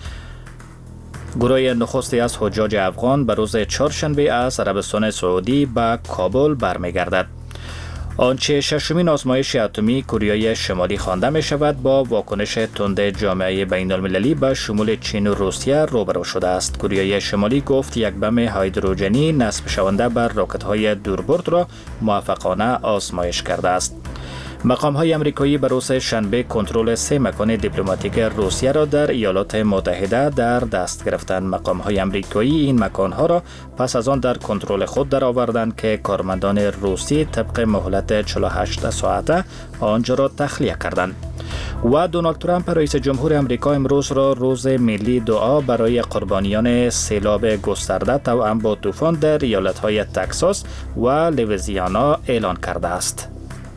از حجاج افغان به روز چهارشنبه از عربستان سعودی به کابل برمیگردد. آنچه ششمین آزمایش اتمی کره شمالی خوانده می شود با واکنش تند جامعه بین المللی به شمول چین و روسیه روبرو شده است. کره شمالی گفت یک بم هیدروژنی نصب شونده بر راکت های دوربرد را موفقانه آزمایش کرده است. مقام‌های آمریکایی به روز شنبه کنترل 3 مکان دیپلماتیک روسیه را در ایالات متحده در دست گرفتند. مقام‌های آمریکایی این مکان‌ها را پس از آن در کنترل خود درآوردند که کارمندان روسی طبق مهلت 48 ساعته آنجا را تخلیه کردند. و دونالد ترامپ رئیس جمهور آمریکا امروز را روز ملی دعا برای قربانیان سیلاب گسترده توأم با طوفان در ایالت‌های تگزاس و لوئیزیانا اعلان کرده است.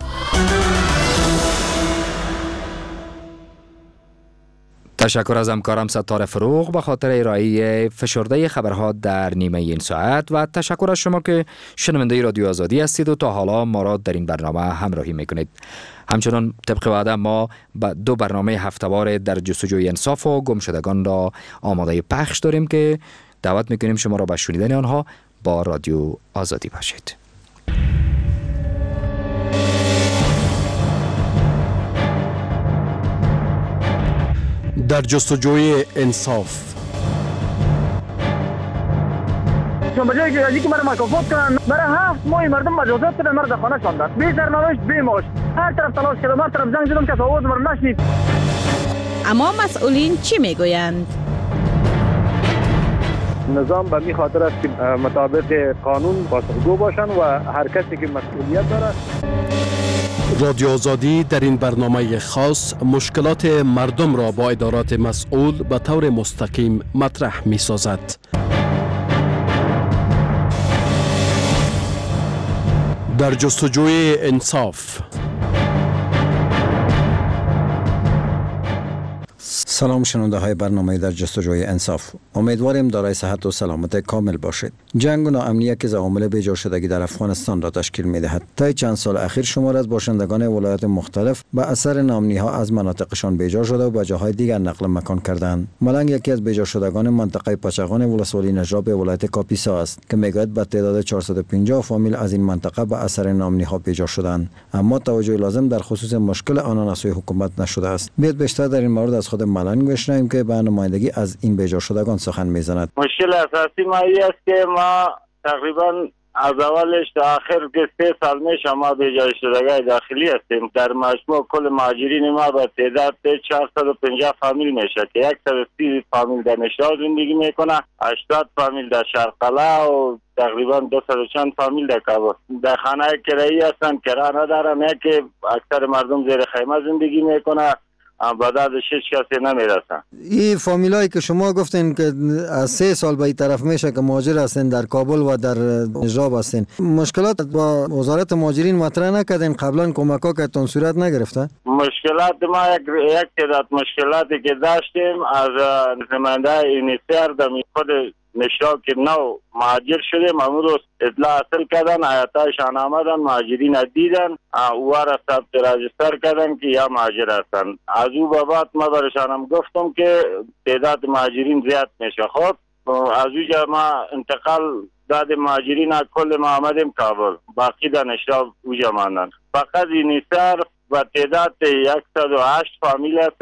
تشکر از همکارم ستاره فروغ به خاطر ارائه فشرده خبرها در نیمه این ساعت و تشکر از شما که شنونده رادیو آزادی هستید و تا حالا ما را در این برنامه همراهی میکنید. همچنان طبق وعده ما به 2 برنامه هفته‌وار در جستجوی انصاف و گمشدگان را آماده پخش داریم که دعوت میکنیم شما را به شنیدن آنها با رادیو آزادی باشید. در جستجوی انصاف چون بجای که ازی که مرا مکافات کنن برای 7 ماه مردم مجازات کردن، مرد خانه شاندن بی سرنوشت بی معاش. هر طرف تلاش کردم، هر طرف زنگ زدم که آواز مرا نشنید. اما مسئولین چی میگویند؟ نظام به می خاطر است که مطابق قانون پاسخگو باشن و هر کسی که مسئولیت داره. رادیو آزادی در این برنامه خاص مشکلات مردم را با ادارات مسئول به طور مستقیم مطرح می سازد. در جستجوی انصاف. سلام شنونده های برنامه در جستجوی انصاف. امیدواریم دارای صحت و سلامت کامل باشید. جنگ و ناامنی که عوامل بیجا شدگی در افغانستان را تشکیل می دهد. طی چند سال اخیر شمار از باشندگان ولایات مختلف به اثر ناامنی ها از مناطقشان بیجا شده و به جاهای دیگر نقل مکان کردند. ملنگ یکی از بیجا شدگان منطقه پچغان ولسوالی نجراب ولایت کاپیسا است که میگوید به تعداد 450 فامیل از این منطقه به اثر ناامنی ها بیجا شدند، اما توجه لازم در خصوص مشکل آنان از سوی حکومت نشده است. بیاید بیشتر در این مورد از خود ملنگ بشنویم که به نمایندگی از این بیجا شدگان سخن میزند. مشکل اساسی ما است که ما تقریبا از اولش تا آخر که 3 سال میشه ما بیجا شدگان داخلی هستیم. در مجموع کل مهاجرین ما به تعداد 450 فامیل میشه که 130 فامیل در نشاط زندگی میکنه، 80 فامیل در شرقله و تقریبا 200 چند فامیل در کابل در خانه کرایی هستن، کرا ندارن. نه که اکثر مردم زیر خیمه زندگی میکنه، بعد از 6 کسی نمیرسن. این فامیلایی که شما گفتین که از 3 سال به این طرف میشه که مهاجر هستین در کابل و در نجراب هستین، مشکلات با وزارت مهاجرین مطرح نکردین؟ قبلا کمک‌ها که تون صورت نگرفته؟ مشکلات ما یک تعداد مشکلاتی که داشتیم از نماینده اینیسر در خود نشراب که نو مهاجر شده امروز اطلاع حاصل کردن، آیاتایشان آمدن، مهاجرین دیدن، او را ثبت راجستر کردن که یا مهاجر هستن. از او بعد ما برشانم گفتم که تعداد مهاجرین زیاد میشه. خب از اوجا ما انتقال داد مهاجرین کل ما آمدیم کابل، باقی در نشراب اوجا ماندن. فقط اینیسر و تعداد 108 فامیل است،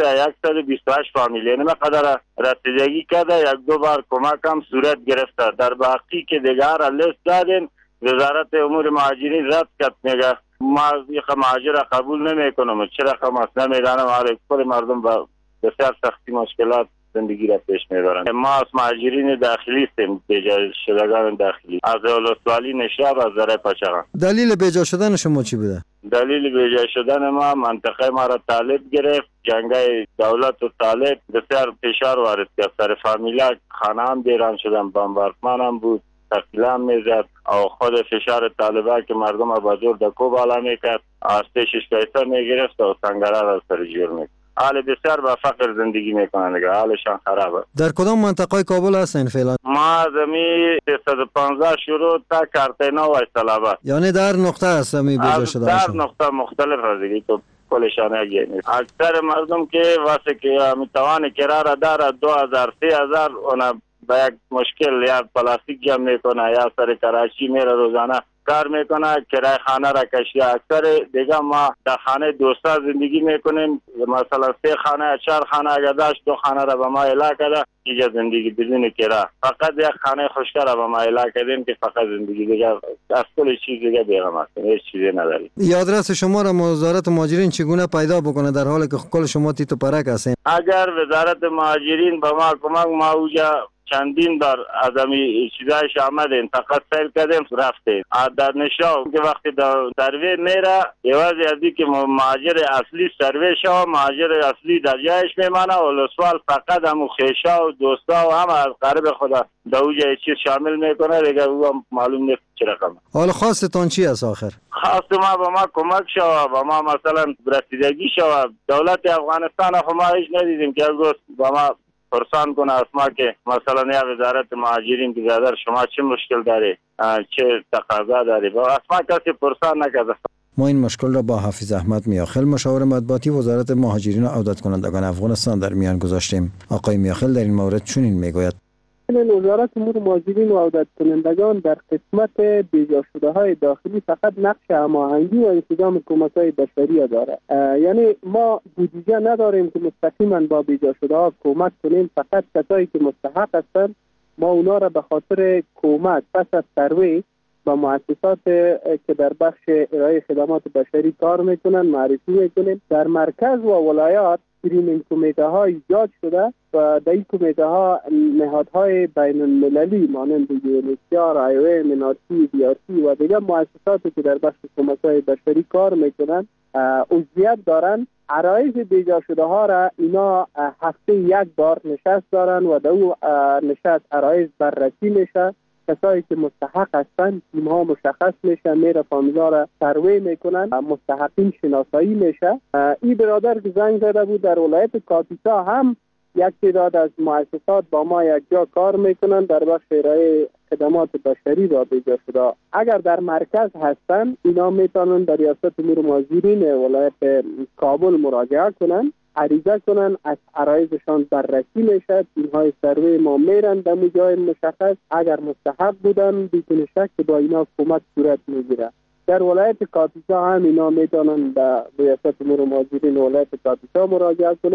128 فامیل، یعنی مقدار رسیدگی کرده. یک دو بار کمک هم صورت گرفته. در باقی که دیگر لیست دادین، وزارت امور مهاجرین رد کرد، میگه ما یک مهاجر قبول نمیکنم. چرا خماس نمیدانم، حالا کل مردم با بسیار سختی مشکلات زندگی را پیش میبرند. ما از مهاجرین داخلی هستیم، بیجا شدگان داخلی، از ولسوالی نشراب، از ذره پاچاقان. دلیل بیجا شدن شما چی بوده؟ دلیل بیجا شدن ما منطقه ما را طالب گرفت، جنگای دولت و طالب بسیار فشار وارد کرد. سر فامیلا خانه هم دیران شدن، بمبارمان هم بود، تقیلان میزد او خود فشار طالبا که مردم با زور دکو بالا میکرد، آستشش پیسه میگرفت و سنگره را سر جور میکرد. حال بسیار با فقر زندگی میکنند، حالشان خرابه. در کدام منطقه کابل هستین فعلا؟ ما زمین 315 شروع تا کارتینا و اسلام‌آباد. یعنی در نقطه هست می بیجا شده؟ در نقطه مختلف هستی تو کلشان یکی نیست. اکثر مردم که واسه که میتوان کراره داره 2000 3000 اونا با یک مشکل یا پلاستیک جمع میکنه یا سر کراچی میره روزانه کار میکنه، کرای خانه را کشیده. اکثر دیگه ما در خانه دوستا زندگی میکنیم، مثلا 3 خانه 4 خانه اگر داشت 2 خانه را به ما اعلام کرده اینجا زندگی بدون کرا. فقط یک خانه خوشکه را به ما اعلام کردیم که فقط زندگی دیگه از کل چیز دیگه بیغم هستیم، هیچ چیزی نداریم. آدرس شما را وزارت مهاجرین چگونه پیدا بکنه در حالی که کل شما تیت و پرک هستین؟ اگر وزارت مهاجرین به ما کمک، ما اوجا چندین بار از امی چیزایش آمدین، فقط سیل کردیم رفتیم. در نشاو که وقتی سروی میره یوازی ازی که مهاجر اصلی سروی شو، مهاجر اصلی در جایش میمانه و لسوال فقط همو خیشا و دوستا و هم از قرب خدا دوجه چیز شامل میکنه دیگه. او هم معلوم نیست چه رقمه. حالا خواستتان چی است آخر؟ خواست ما به ما کمک شو، به ما مثلا رسیدگی شو. دولت افغانستان خو ما هیچ ندیدیم که گفت به ما پرسان کنه از ما که مثلا یا وزارت مهاجرین که برادر شما چه مشکل داری، چه تقاضا داری، با از ما کسی پرسان نکرده. ما این مشکل را با حافظ احمد میاخل مشاور مطبوعاتی وزارت مهاجرین و عودت کنندگان افغانستان در میان گذاشتیم. آقای میاخل در این مورد چنین میگوید: وزارت امور مهاجرین و عودت کنندگان در قسمت بیجا شده های داخلی فقط نقش هماهنگی و انسجام کمک‌های بشری داره. یعنی ما بودجه نداریم که مستقیما با بیجا شده ها کمک کنیم. فقط کسایی که مستحق هستند ما اونا را به خاطر کمک پس از سروی با مؤسسات که در بخش ارائه خدمات بشری کار میکنن معرفی میکنیم. در مرکز و ولایات اسکرینینگ کمیته ها ایجاد شده و در این کمیته ها نهادهای بین المللی مانند یونیسیار، آیوه، منارسی، بیارسی و دیگر مؤسساتی که در بخش کمک‌های بشری کار میکنن عضویت دارن. عرایض بیجا شده ها را اینا هفته یک بار نشست دارن و در او نشست عرایض بررسی میشه. کسایی که مستحق هستند تیم ها مشخص میشه، میره فامیلا را سروی میکنن، مستحقین شناسایی میشه. این برادر که زنگ زده بود در ولایت کاپیتا هم یک تعداد از مؤسسات با ما یک جا کار میکنن در بخش ارائه خدمات بشری را بیجا شده. اگر در مرکز هستن اینا میتونن در ریاست امور مهاجرین ولایت کابل مراجعه کنن، عریضه کنن، از عرایضشان بررسی میشه. تیم‌های سروی ما میرن در جای مشخص، اگر مستحق بودن بدون شک با اینا کمک صورت میگیره. در ولایت کاپیتا هم اینا میتونن در ریاست امور مهاجرین ولایت کاپیتا مراجعه کنن،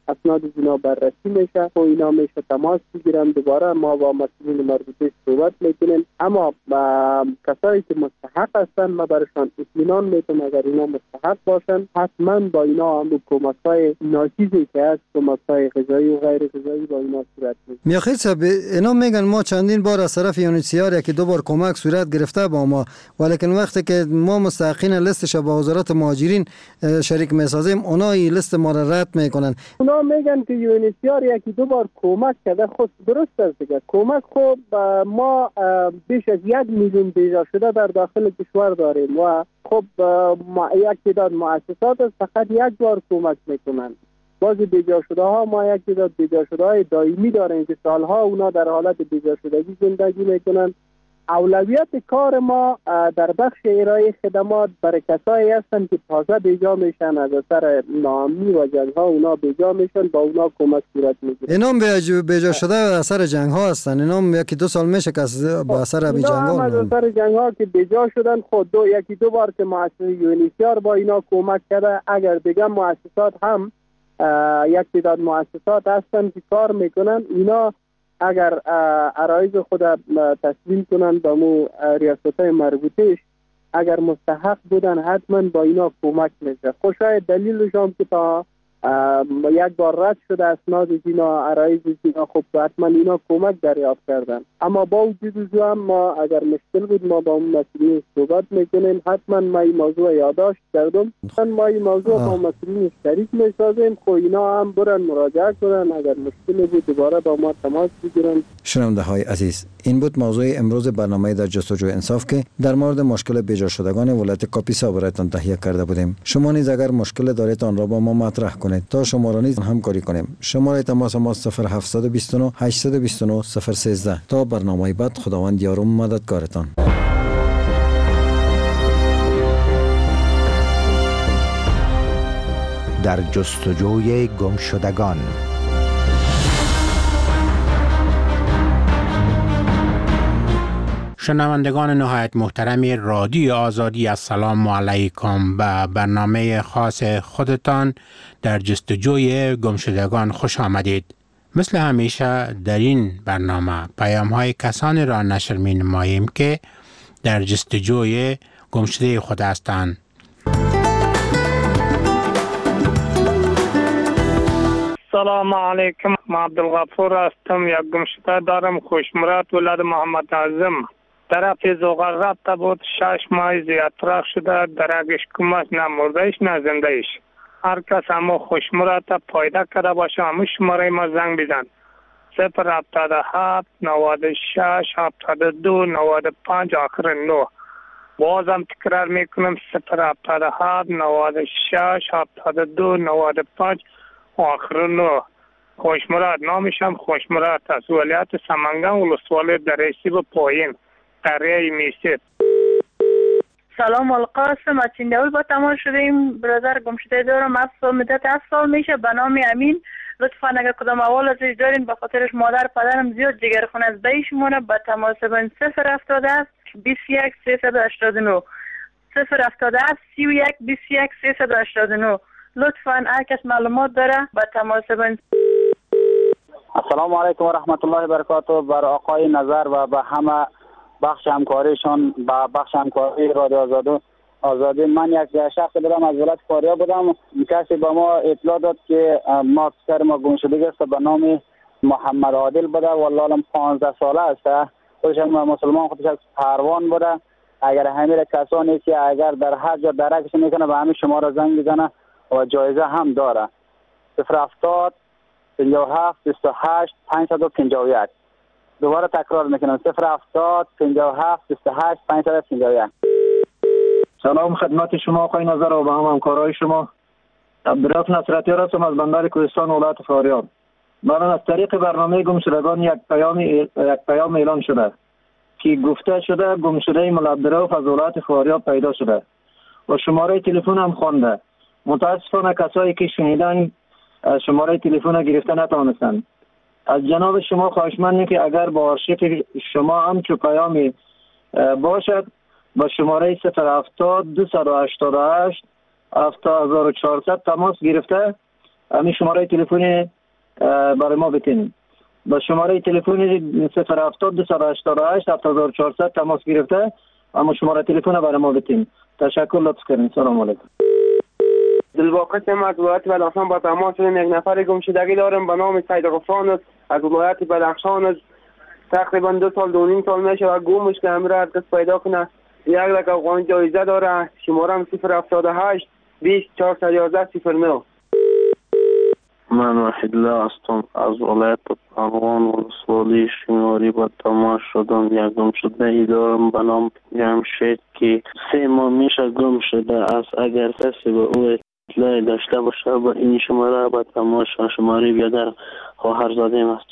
اسناد اینا بررسی میشه و اینا میشه تماس بگیرن، دوباره ما با مسئولین مربوطه صحبت میکنیم. اما کسایی که مستحق هستن ما برشان اطمینان میتونم اگر اینا مستحق باشن حتما با اینا هم کمک‌های ناچیزی که هست، کمک‌های غذایی و غیر غذایی با اینا صورت میگیره. میاخیر صاحب اینا میگن ما چندین بار از طرف یونیسیار یکی دو بار کمک صورت گرفته با ما، ولیکن وقتی که ما مستحقین لیستش با وزارت مهاجرین شریک میسازیم اونا این لیست ما را رد میکنن. اونا میگن که یونیسیار یکی دو بار کمک کرده، خود درست است دیگه. کمک خب ما بیش از 1 میلیون بیجا شده در داخل کشور داریم و خب یک تعداد مؤسسات فقط یک بار کمک میکنن. بعضی بیجا شده ها ما یک تعداد بیجا شده های دائمی داریم که سالها اونا در حالت بیجا شدگی زندگی میکنن. اولویت کار ما در بخش ارائه خدمات برای کسایی هستند که تازه بیجا میشن، از اثر ناامنی و جنگ ها اونا بیجا میشن، با اونا کمک صورت میگیره. اینا بیجا شده از اثر جنگ ها هستن، اینا یکی 2 سال میشه که با اثر جنگ ها از اثر جنگ ها که بیجا شدن. خود یکی دو بار که مؤسسه یونیسیار با اینا کمک کرده. اگر دیگه مؤسسات هم یک تعداد مؤسسات هستن که کار میکنن، اینا اگر عرایض خود تسلیم کنن به مو ریاست‌های مربوطهش، اگر مستحق بودن حتما با اینا کمک میشه. شاید دلیلش هم که تا یک بار رد شده اسناد اینا، عرایض اینا، خب حتما اینا کمک دریافت کردن. اما با وجود هم ما اگر مشکل بود ما با اون مسئولین صحبت میکنیم. حتما ما این موضوع یادداشت کردم، ما این موضوع با مسئولین شریک میسازیم. خب اینا هم برن مراجعه کنن، اگر مشکل بود دوباره با ما تماس بگیرن. شنونده های عزیز، این بود موضوع امروز برنامه در جستجوی انصاف که در مورد مشکل بیجا شدگان ولایت کاپیسا برایتان تهیه کرده بودیم. شما نیز اگر مشکل دارید آن را با ما مطرح کنید تا شما را نیز همکاری کنیم. شماره تماس ما 0729 829 013. تا برنامه بعد، خداوند یار و مددگارتان. در جستجوی گمشدگان. شنوندگان نهایت محترم رادیو آزادی، السلام علیکم. به برنامه خاص خودتان در جستجوی گمشدگان خوش آمدید. مثل همیشه در این برنامه پیام های کسانی را نشر می نماییم که در جستجوی گمشده خود هستند. سلام علیکم، من عبدالغفور هستم. یک گمشده دارم، خوشمراد، ولد محمد اعظم. طرف زوغر رفته بود، 6 ماه زیادتر شده، درگش کمک نه مردهش نه زندهش. هر کس همو خوشمراد پایده کرده باشه همو شماره ما زنگ بزن. 077 96 72 95 آخر 9. بازم تکرار میکنم 077 96 72 95 آخر 9. خوشمراد نامشم خوشمراد است، ولایت سمنگان، ولسوالی درشتی به پایین، قریه میسید. سلام القاسم، از چنداوی با تماس شدیم. برادر گمشده دارم، مدت 7 سال میشه، به نام امین. لطفا اگر کدام اول ازش دارین، به خاطرش مادر پدرم زیاد جگرخون از بیشمونه. به تماس بین 077 21 389 077 31 21 389. لطفا هر کس معلومات داره به تماس بین. السلام علیکم و رحمت الله و برکاته. بر آقای نظر و به همه بخش همکاریشان، با بخش همکاری رادیو آزادی. من یک شخص بودم از ولایت فاریاب بودم. کسی به ما اطلاع داد که ما پسر ما گم شده است، به نام محمد عادل بوده، والله 15 ساله است. خودش مسلمان، خودش پروان بوده. اگر همین کسانی که اگر در هر جا درکش میکنه به همین شما را زنگ بزنه و جایزه هم داره. 070 57 28 551. دوباره تکرار میکنم 070 57 28 551. سلام خدمت شما آقای نظر و به هم همکارای شما. عبدالرؤف نصرتی هستم از بندر کوهستان ولایت فاریاب. من از طریق برنامه گمشدگان یک پیام اعلان شده که گفته شده گمشده مولا عبدالرؤف از ولایت فاریاب پیدا شده و شماره تلفن هم خوانده. متاسفانه کسایی که شنیدن شماره تلفن گرفته نتوانستند. از جناب شما خواهشمندیم که اگر با آرشیو شما همچو پیامی باشد با شماره 070 288 7400 تماس گرفته همین شماره تلفن برای ما بتین. با شماره تلفن 070 288 7400 تماس گرفته اما شماره تلفن برای ما بتین. تشکر، لطف کنید. سلام علیکم. دلواقع از ولایت بدخشان با تماس شدیم. یک نفر گم شدگی دارم به نام سید غفران از ولایت بدخشان. از تقریبا 2 سال 2.5 سال میشه و گمش که همراه هر کس پیدا کنه 1 لک افغان جایزه داره. شمارم 078 20 411 09. من وحید الله هستم از ولایت پروان ولسوالی شینواری با تماس شدم. یک گم شده ای دارم به نام جمشید که 3 ماه میشه گم شده است. اگر کسی به او اطلاعی داشته باشه با این شماره با تماس شماره بیادر خواهرزاده است.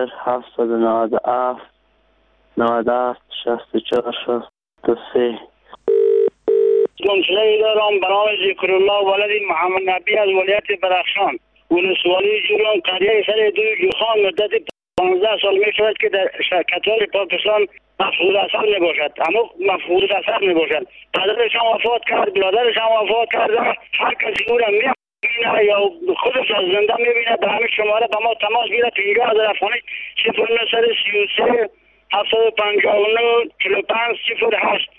0797 97 64 63. گم شده ای دارم به نام ذکرالله ولد محمد نبی از ولایت بدخشان ولسوالی جولان قریه سر 2 جوخان. مدت 15 سال می شود که در کتار پاکستان مفقود اثر می باشد. اما مفقود اثر می باشد. پدرشان وفات کرد، برادرشان وفات کرده. هر کسی او را می بینه یا خودش از زنده می بینه به همین شماره به ما تماس گیره. 50,000 افغانی 0933 759 45 08.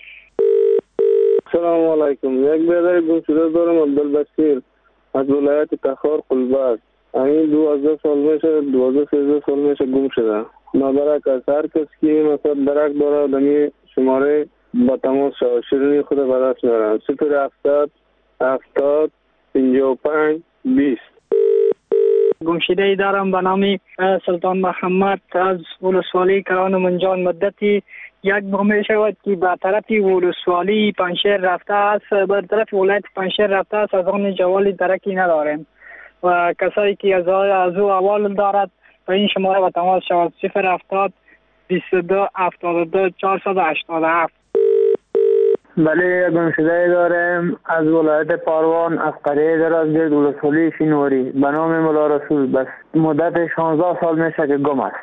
سلام علیکم. یک برادر گم شده دارم عبدالبصیر از ولایت تخار قلبک. این 12 سال میشه 12 سال میشه گم شده. مبارک از هر کس که مثلا درک داره دمی شماره با تماس شد. شیرینی خود به دست میارن. 070 70 55 20. گمشده ای دارم به نام سلطان محمد از ولسوالی کران منجان. مدتی 1 ماه می شود که به طرف ولسوالی پنشیر رفته است، به طرف ولایت پنشیر رفته است. از آن جوالی درکی نداریم و کسایی که از او اول دارد به این شماره با تماس شود. 070 22 72 487. بله گمشده دارم از ولایت پروان از قریه درازگرد ولسوالی شینواری به نام مولا رسول. بس مدت 16 سال میشه که گم است.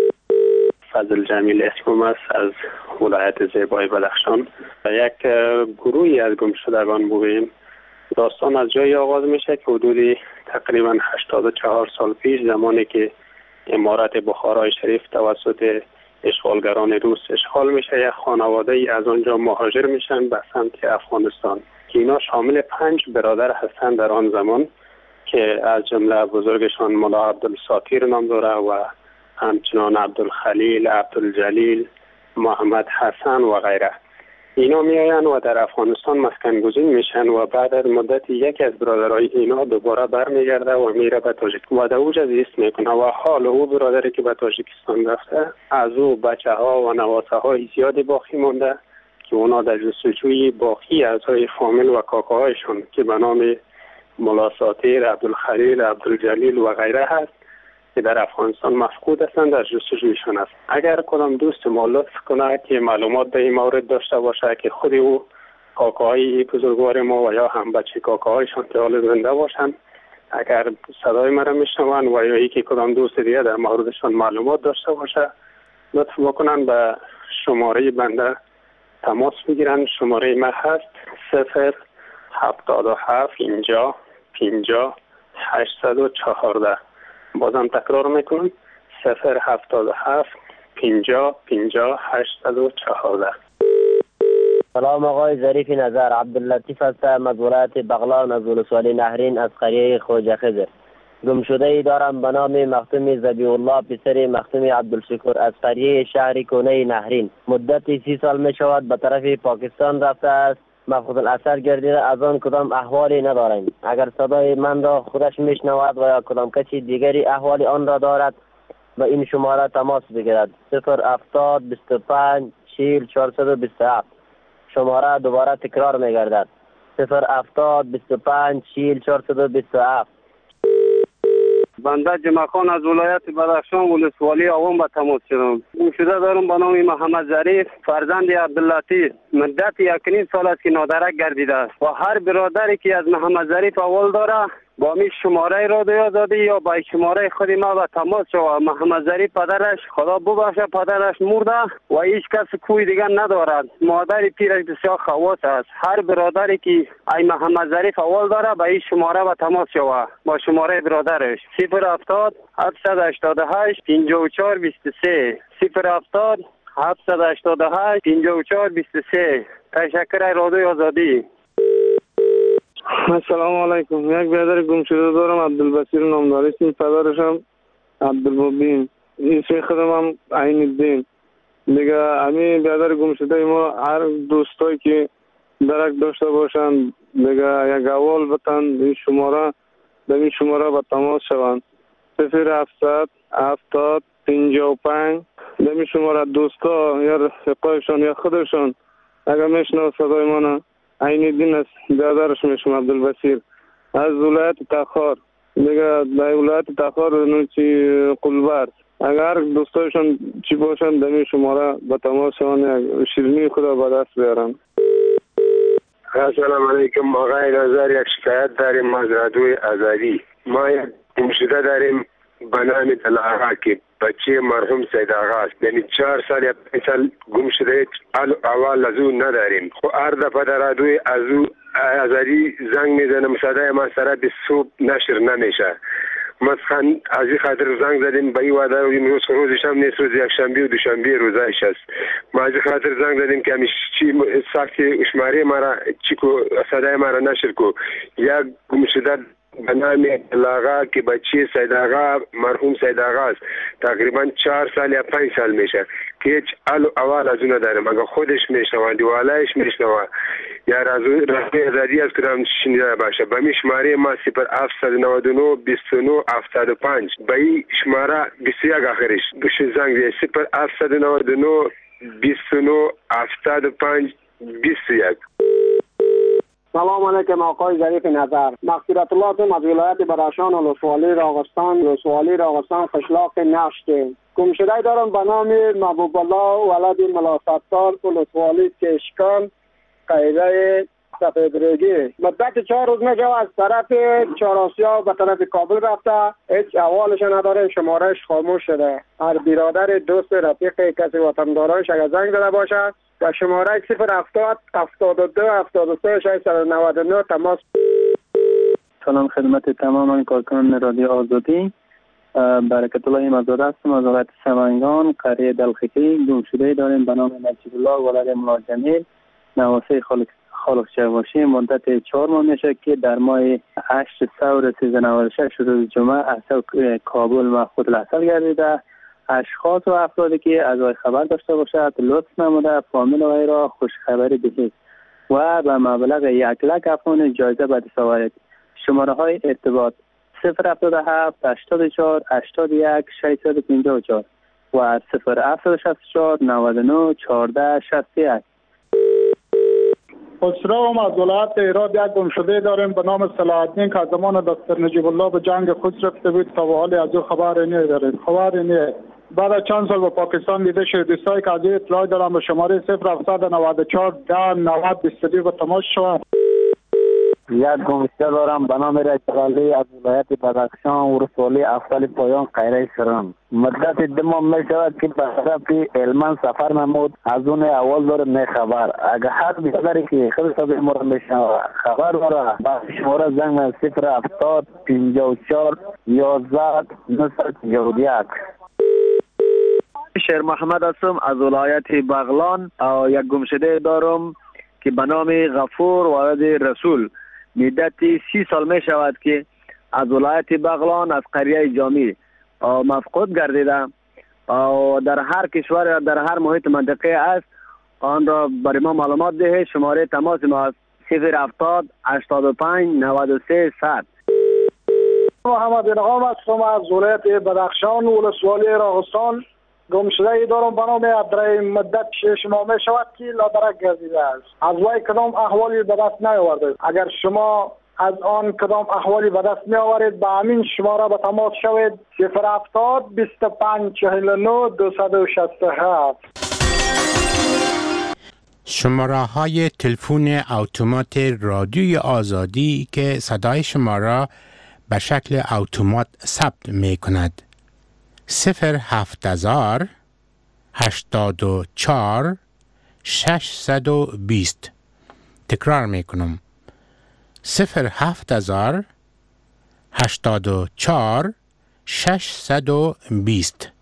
فضل جمیل اسمم است از ولایت زیبای بدخشان. یک گروهی از گم شدگان بودیم. داستان از جایی آغاز میشه که حدود تقریبا 84 سال پیش زمانی که امارت بخارای شریف توسط اشغالگران روس اشغال میشه، یک خانواده ای از آنجا مهاجر میشن به سمت افغانستان که اینا شامل 5 برادر هستند در آن زمان که از جمله بزرگشان مولا عبدالساتیر نام داره و همچنان عبدالخلیل، عبدالجلیل، محمد حسن و غیره. اینا میاین و در افغانستان مسکن گزین میشن و بعد از مدت یکی از برادرای اینا دوباره برمیگرده و میره به تاجیکستان و دوج از ایست میکنه و حال او برادری که به تاجیکستان رفته از او بچه ها و نواسه های زیادی باقی مونده که اونا در جستجوی باقی اعضای فامیل و کاکاهایشون که به نام مولا ساتیر، عبدالخلیل، عبدالجلیل و غیره هست که در افغانستان مفقود هستند در جستجویشان است. اگر کدام دوست ما لطف کنه که معلومات به این مورد داشته باشه که خود او کاکاهای بزرگوار ما و یا هم بچه کاکاهایشان که حال زنده باشند، اگر صدای مرا میشنون و یا یکی کدام دوست دیگه در موردشان معلومات داشته باشه لطف بکنن به شماره بنده تماس بگیرن. شماره ما هست 077 اینجا 50 814. بازم تکرار میکنم 077 50 50 814. سلام آقای ظریف نظر، عبداللطیف هستم از ولایت بغلان از ولسوالی نهرین از قریه خوجه خضر. گم شده ای دارم به نام مختوم ذبیح الله پسر مختوم عبدالشکر از قریه شهر کونه نهرین. مدت 30 سال می شود به طرف پاکستان رفته است. مفقود الاثر گردیده، از آن کدام احوالی نداریم. اگر صدای من را خودش میشنود و یا کدام کسی دیگری احوالی آن را دارد به این شماره تماس بگیرد. 070 25 40 427. شماره دوباره تکرار میگردد 070 25 40 427. بنده جمع خان از ولایت بدخشان ولسوالی آوان به تماس شدم. گم شده دارم به نام محمد ظریف فرزند عبداللطیف. مدت 1.5 سال است که نادرک گردیده است و هر برادری که از محمد ظریف اول داره با می شماره رادیوی آزادی یا با شماره خود ما و تماس شو. محمد ظریف پدرش خدا ببخشه پدرش مرده و هیچ کس کوی دیگر ندارد. مادر پیرش بسیار خواص است. هر برادری که ای محمد ظریف اول داره با این شماره و تماس شو با شماره برادرش 070 788 54 23 070 788 54 23. تشکر رادیوی آزادی. السلام علیکم. یک برادر گم شده دارم، عبدالبصیر نامدار اسم پدرشم عبدالمبین، اسم خودم هم عین الدین. دیگه همین برادر گم شده ما هر دوستایی که درک داشته باشند دیگه یک اول بتن این شماره به این شماره با تماس شوند 0700 70 55. به این شماره دوستا یا رفقایشان یا خودشان اگر میشنو صدای منو عین الدین است، برادرش میشم عبدالبصیر از ولایت تخار. دیگه در ولایت تخار نوچی قلبر اگر دوستایشان چی باشن دمی شماره با تماس شوند شیرینی خدا با دست بیارن. السلام علیکم. آقای نظر یک شکایت داریم از رادیوی آزادی. ما یک گمشده داریم به نام دلارا که بچه مرحوم سید آقا است. یعنی 4 سال یا 5 سال گم شده اول از او نداریم. خب هر دفعه در رادیوی از او آزادی زنگ میزنم صدای ما سره به صبح نشر نمیشه. مثلا از این خاطر زنگ زدیم به این وعده روزش هم نیست، روز یک شنبه و دوشنبه روزش است. ما از این خاطر زنگ زدیم که همیشه چی سخت شماره ما را چی کو صدای ما را نشر کو. یک گمشده به نام لاغا که بچه سید آقا مرحوم سید آقا است، تقریبا 4 سال یا 5 سال میشه که هیچ اول از اون ندارم. اگر خودش میشنوه دیوالایش میشنوه یا رادیوی آزادی از کدام شنیده باشه به می شماره ما 0799 29 75 به این شماره 21 آخرش بشه زنگ ده 0799 29 75 21. سلام علیکم آقای ظریف نظر. مغفرت الله تون از ولایت بدخشان ولسوالی راغستان قشلاق نشت. گمشده دارم به نام محبوب الله ولد ملا ستار ولسوالی کشکان قیره سفیدرگی. مدت 4 روز میشه از طرف چهارآسیا به طرف کابل رفته، هیچ احوالش نداره، شمارهش خاموش شده. هر برادر دوست رفیق کسی وطندارانش اگر زنگ زده باشه و شماره 070 72 73 699 تماس. سلام خدمت تمام کارکنان رادیو آزادی. برکت الله مزاد هستم از ولایت سمنگان قریه دلخکی. گمشده داریم به نام نجیب الله ولد ملا جمیل نواسه خالق چواشی. مدت 4 ماه میشه که در ماه 8 ثور 1396 روز جمعه از کابل مأخوذ الاصل گردیده. اشخاص و افرادی که از وی خبر داشته باشد لطف نموده فامیل وی را خوشخبری دهید و به مبلغ 1 لک افغان جایزه به دست آورید. شماره های ارتباط 077 84 81 654 و 0764 99 14 61. اسرام از ولایت ایراد یک گمشده داریم به نام صلاح الدین که از زمان دکتر نجیب الله به جنگ خود رفته بود تا به حال از او خبر نداریم. بعد از چند سال به پاکستان دیده شد. دوستایی که از این اطلاع دارم به شماره 0794 10 90 22 به تماس شوند. یک گمشده دارم به نام رجلالی از ولایت بدخشان ولسوالی افضل پایان قیره سرم. مدت 2 ماه می شود که به طرف علمان سفر نمود، از اون اول داره نه خبر. اگر هر بیادری که خود سبی مورد میشنوه خبر داره با شماره زنگ 070 54 11 951. شیر محمد هستم از ولایت بغلان. یک گمشده دارم که به نام غفور ولد رسول. مدت 30 سال می شود که از ولایت بغلان از قریه جامی مفقود گردیده و در هر کشور در هر محیط منطقه است. آن را برای ما معلومات ده. شماره تماس ما 070 85 93 100. محمد انعام هستم از ولایت بدخشان ولسوالی راغستان. گمشده دارم به نام عبدالرحیم. مدت 6 ماه می شود که لادرک گردیده است. از وی کدام احوالی به دست نیاورده. اگر شما از آن کدام احوالی به دست می آورید به همین شماره به تماس شوید 070 25 49 267. شماره های تلفن اتومات رادیوی آزادی که صدای شما را به شکل اتومات ثبت می کند. 07000 84 620. تکرار می کنم. 07000 84 620.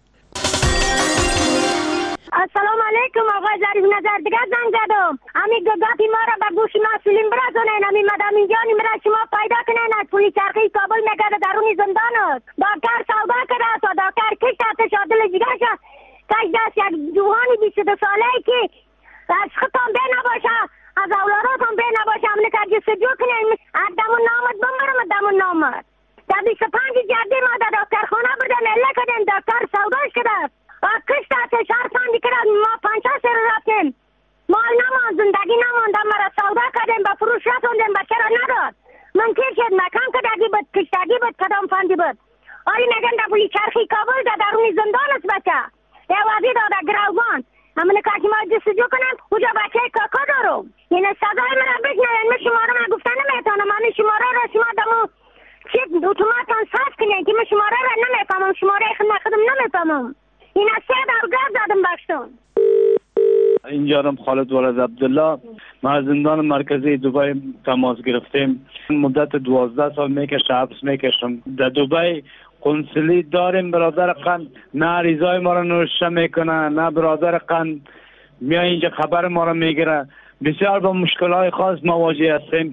السلام علیکم آقای ظریف نظر. دیگه زنگ زدم همین گپی ما را به گوش مسئولین برسونین. همین مدام اینجا را شما پیدا کنین. از پلیس چرخی کابل میگرده درون زندان است. دکتر سودا کرده است و دکتر کشت است. شادل جگرش کشت است. یک جوانی 22 ساله که از خطان بی نباشه، از اولاداتون بی نباشه، همینه که جستجو کنین. از دمون نامد بمبرم دمون نامد. در 25 جرده ما در دکتر خانه بردن اله کردن. دکتر سوداش کرده کشت است. شهر ساندی کرد. ما 5 سر رفتیم. مال نمان، زندگی نمان. مرا سودا کردیم، به فروش رسوندیم، به چرا نداد. ممکن شد مکان کدگی بود، کشتگی بود، کدام فاندی بود. آری نگن در پولی چرخی کابل در درونی زندان است بچه. اوازی داده گروگان. همینه که ما جستجو کنم اوجا بچه کاکا دارم. یعنی سزای من را بشنوین. من شما را من گفتن نمیتونم. من شماره را شما دمو چه اتوماتان صاف کنین که من شماره را نمیفهمم. شماره خودم نمیفهمم. این از 3 درگاه زدم باشتون. اینجا رم خالد ولد عبدالله. ما از زندان مرکزی دبی تماس گرفتیم. مدت 12 سال میکشه حبس میکشم. در دبی قنصلی داریم. برادر قند نه ریزای ما را نوشته میکنه، نه برادر قند میاد اینجا خبر ما را میگیره. بسیار با مشکلات خاص مواجه هستیم.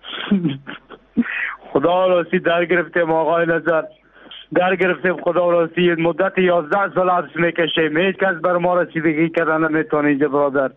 خدا راستی در گرفتیم آقای نظر. در گرفتیم خدا راستی. مدت 11 سال حبس میکشیم. هیچ کس بر ما رسیدگی کردن نمیتونه اینجا برادر.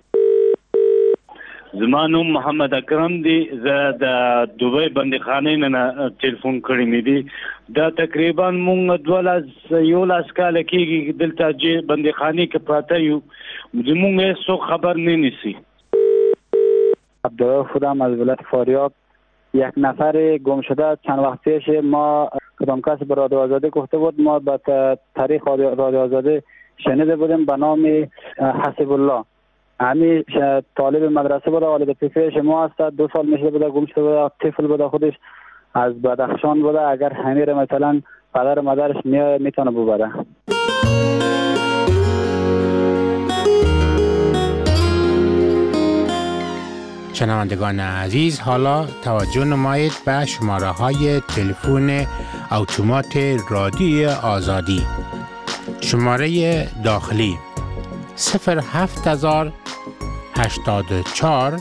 زمانم محمد اکرم دی. در دبی بندیخانه نه تلفون کړی مې دي. دا تقریبا مونږ 12 کال کېږي دلته چې بندیخانه کې پراته یو. زمونږ هیڅ خبر نه نیسي. عبدالله خودم از ولایت فاریاب. یک نفر گم شده چند وقت پیش ما کدام کسی به رادیو آزادی گفته بود. ما به تاریخ رادیو آزادی شنیده بودیم به نام حسب الله. همین طالب مدرسه بوده. والد پسرش ما هست. 2 سال میشه بوده گم شده بوده. طفل بوده. خودش از بدخشان بوده. اگر همین مثلا پدر و مادرش میتونه ببره. شنوندگان عزیز، حالا توجه نمایید به شماره های تلفن اتومات رادیوی آزادی. شماره داخلی 07000 84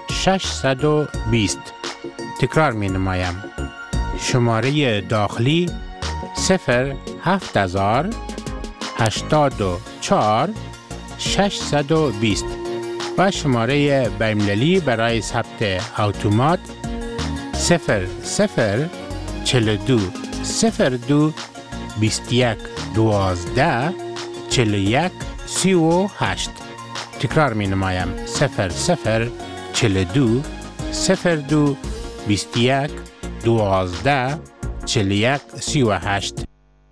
620. تکرار می نمایم. شماره داخلی 07000 84 620 و شماره بین‌المللی برای ثبت اتومات 0042 02 21 12 41 38. تکرار می نمایم. 0042 02 21 12 41 38.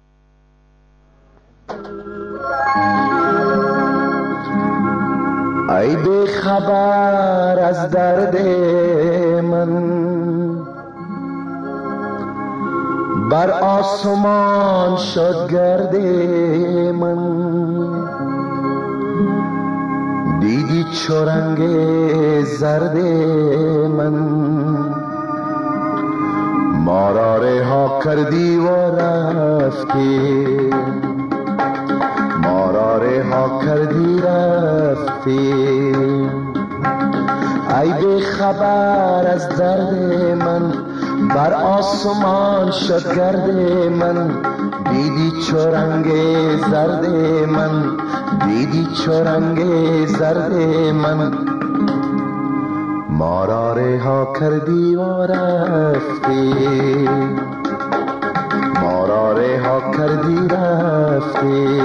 ای بی خبر از درد من، بر آسمان شد گرد من. دیدی چو رنگ زرد من، ما را رها کردی و رفتی، ما را رها کردی رفتی. ای بی خبر از درد من، بر آسمان شد گرد من. دیدی چو رنگ زرد من، دیدی چو رنگ زرد من. ما را رها کردی و رفتی، ما را رها کردی رفتی.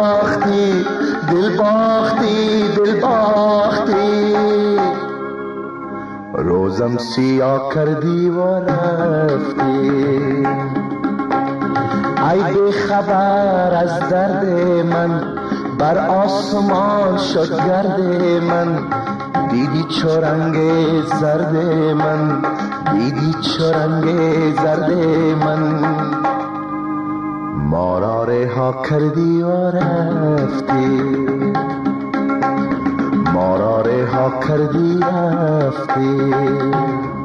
باختی دل باختی دل باختی روزم سیاه کردی و رفتی ای بی خبر از درد من بر آسمان شد گرد من دیدی چو رنگ زرد من دیدی چو رنگ زرد من ما را رها کردی و رفتی ما را رها کردی رفتی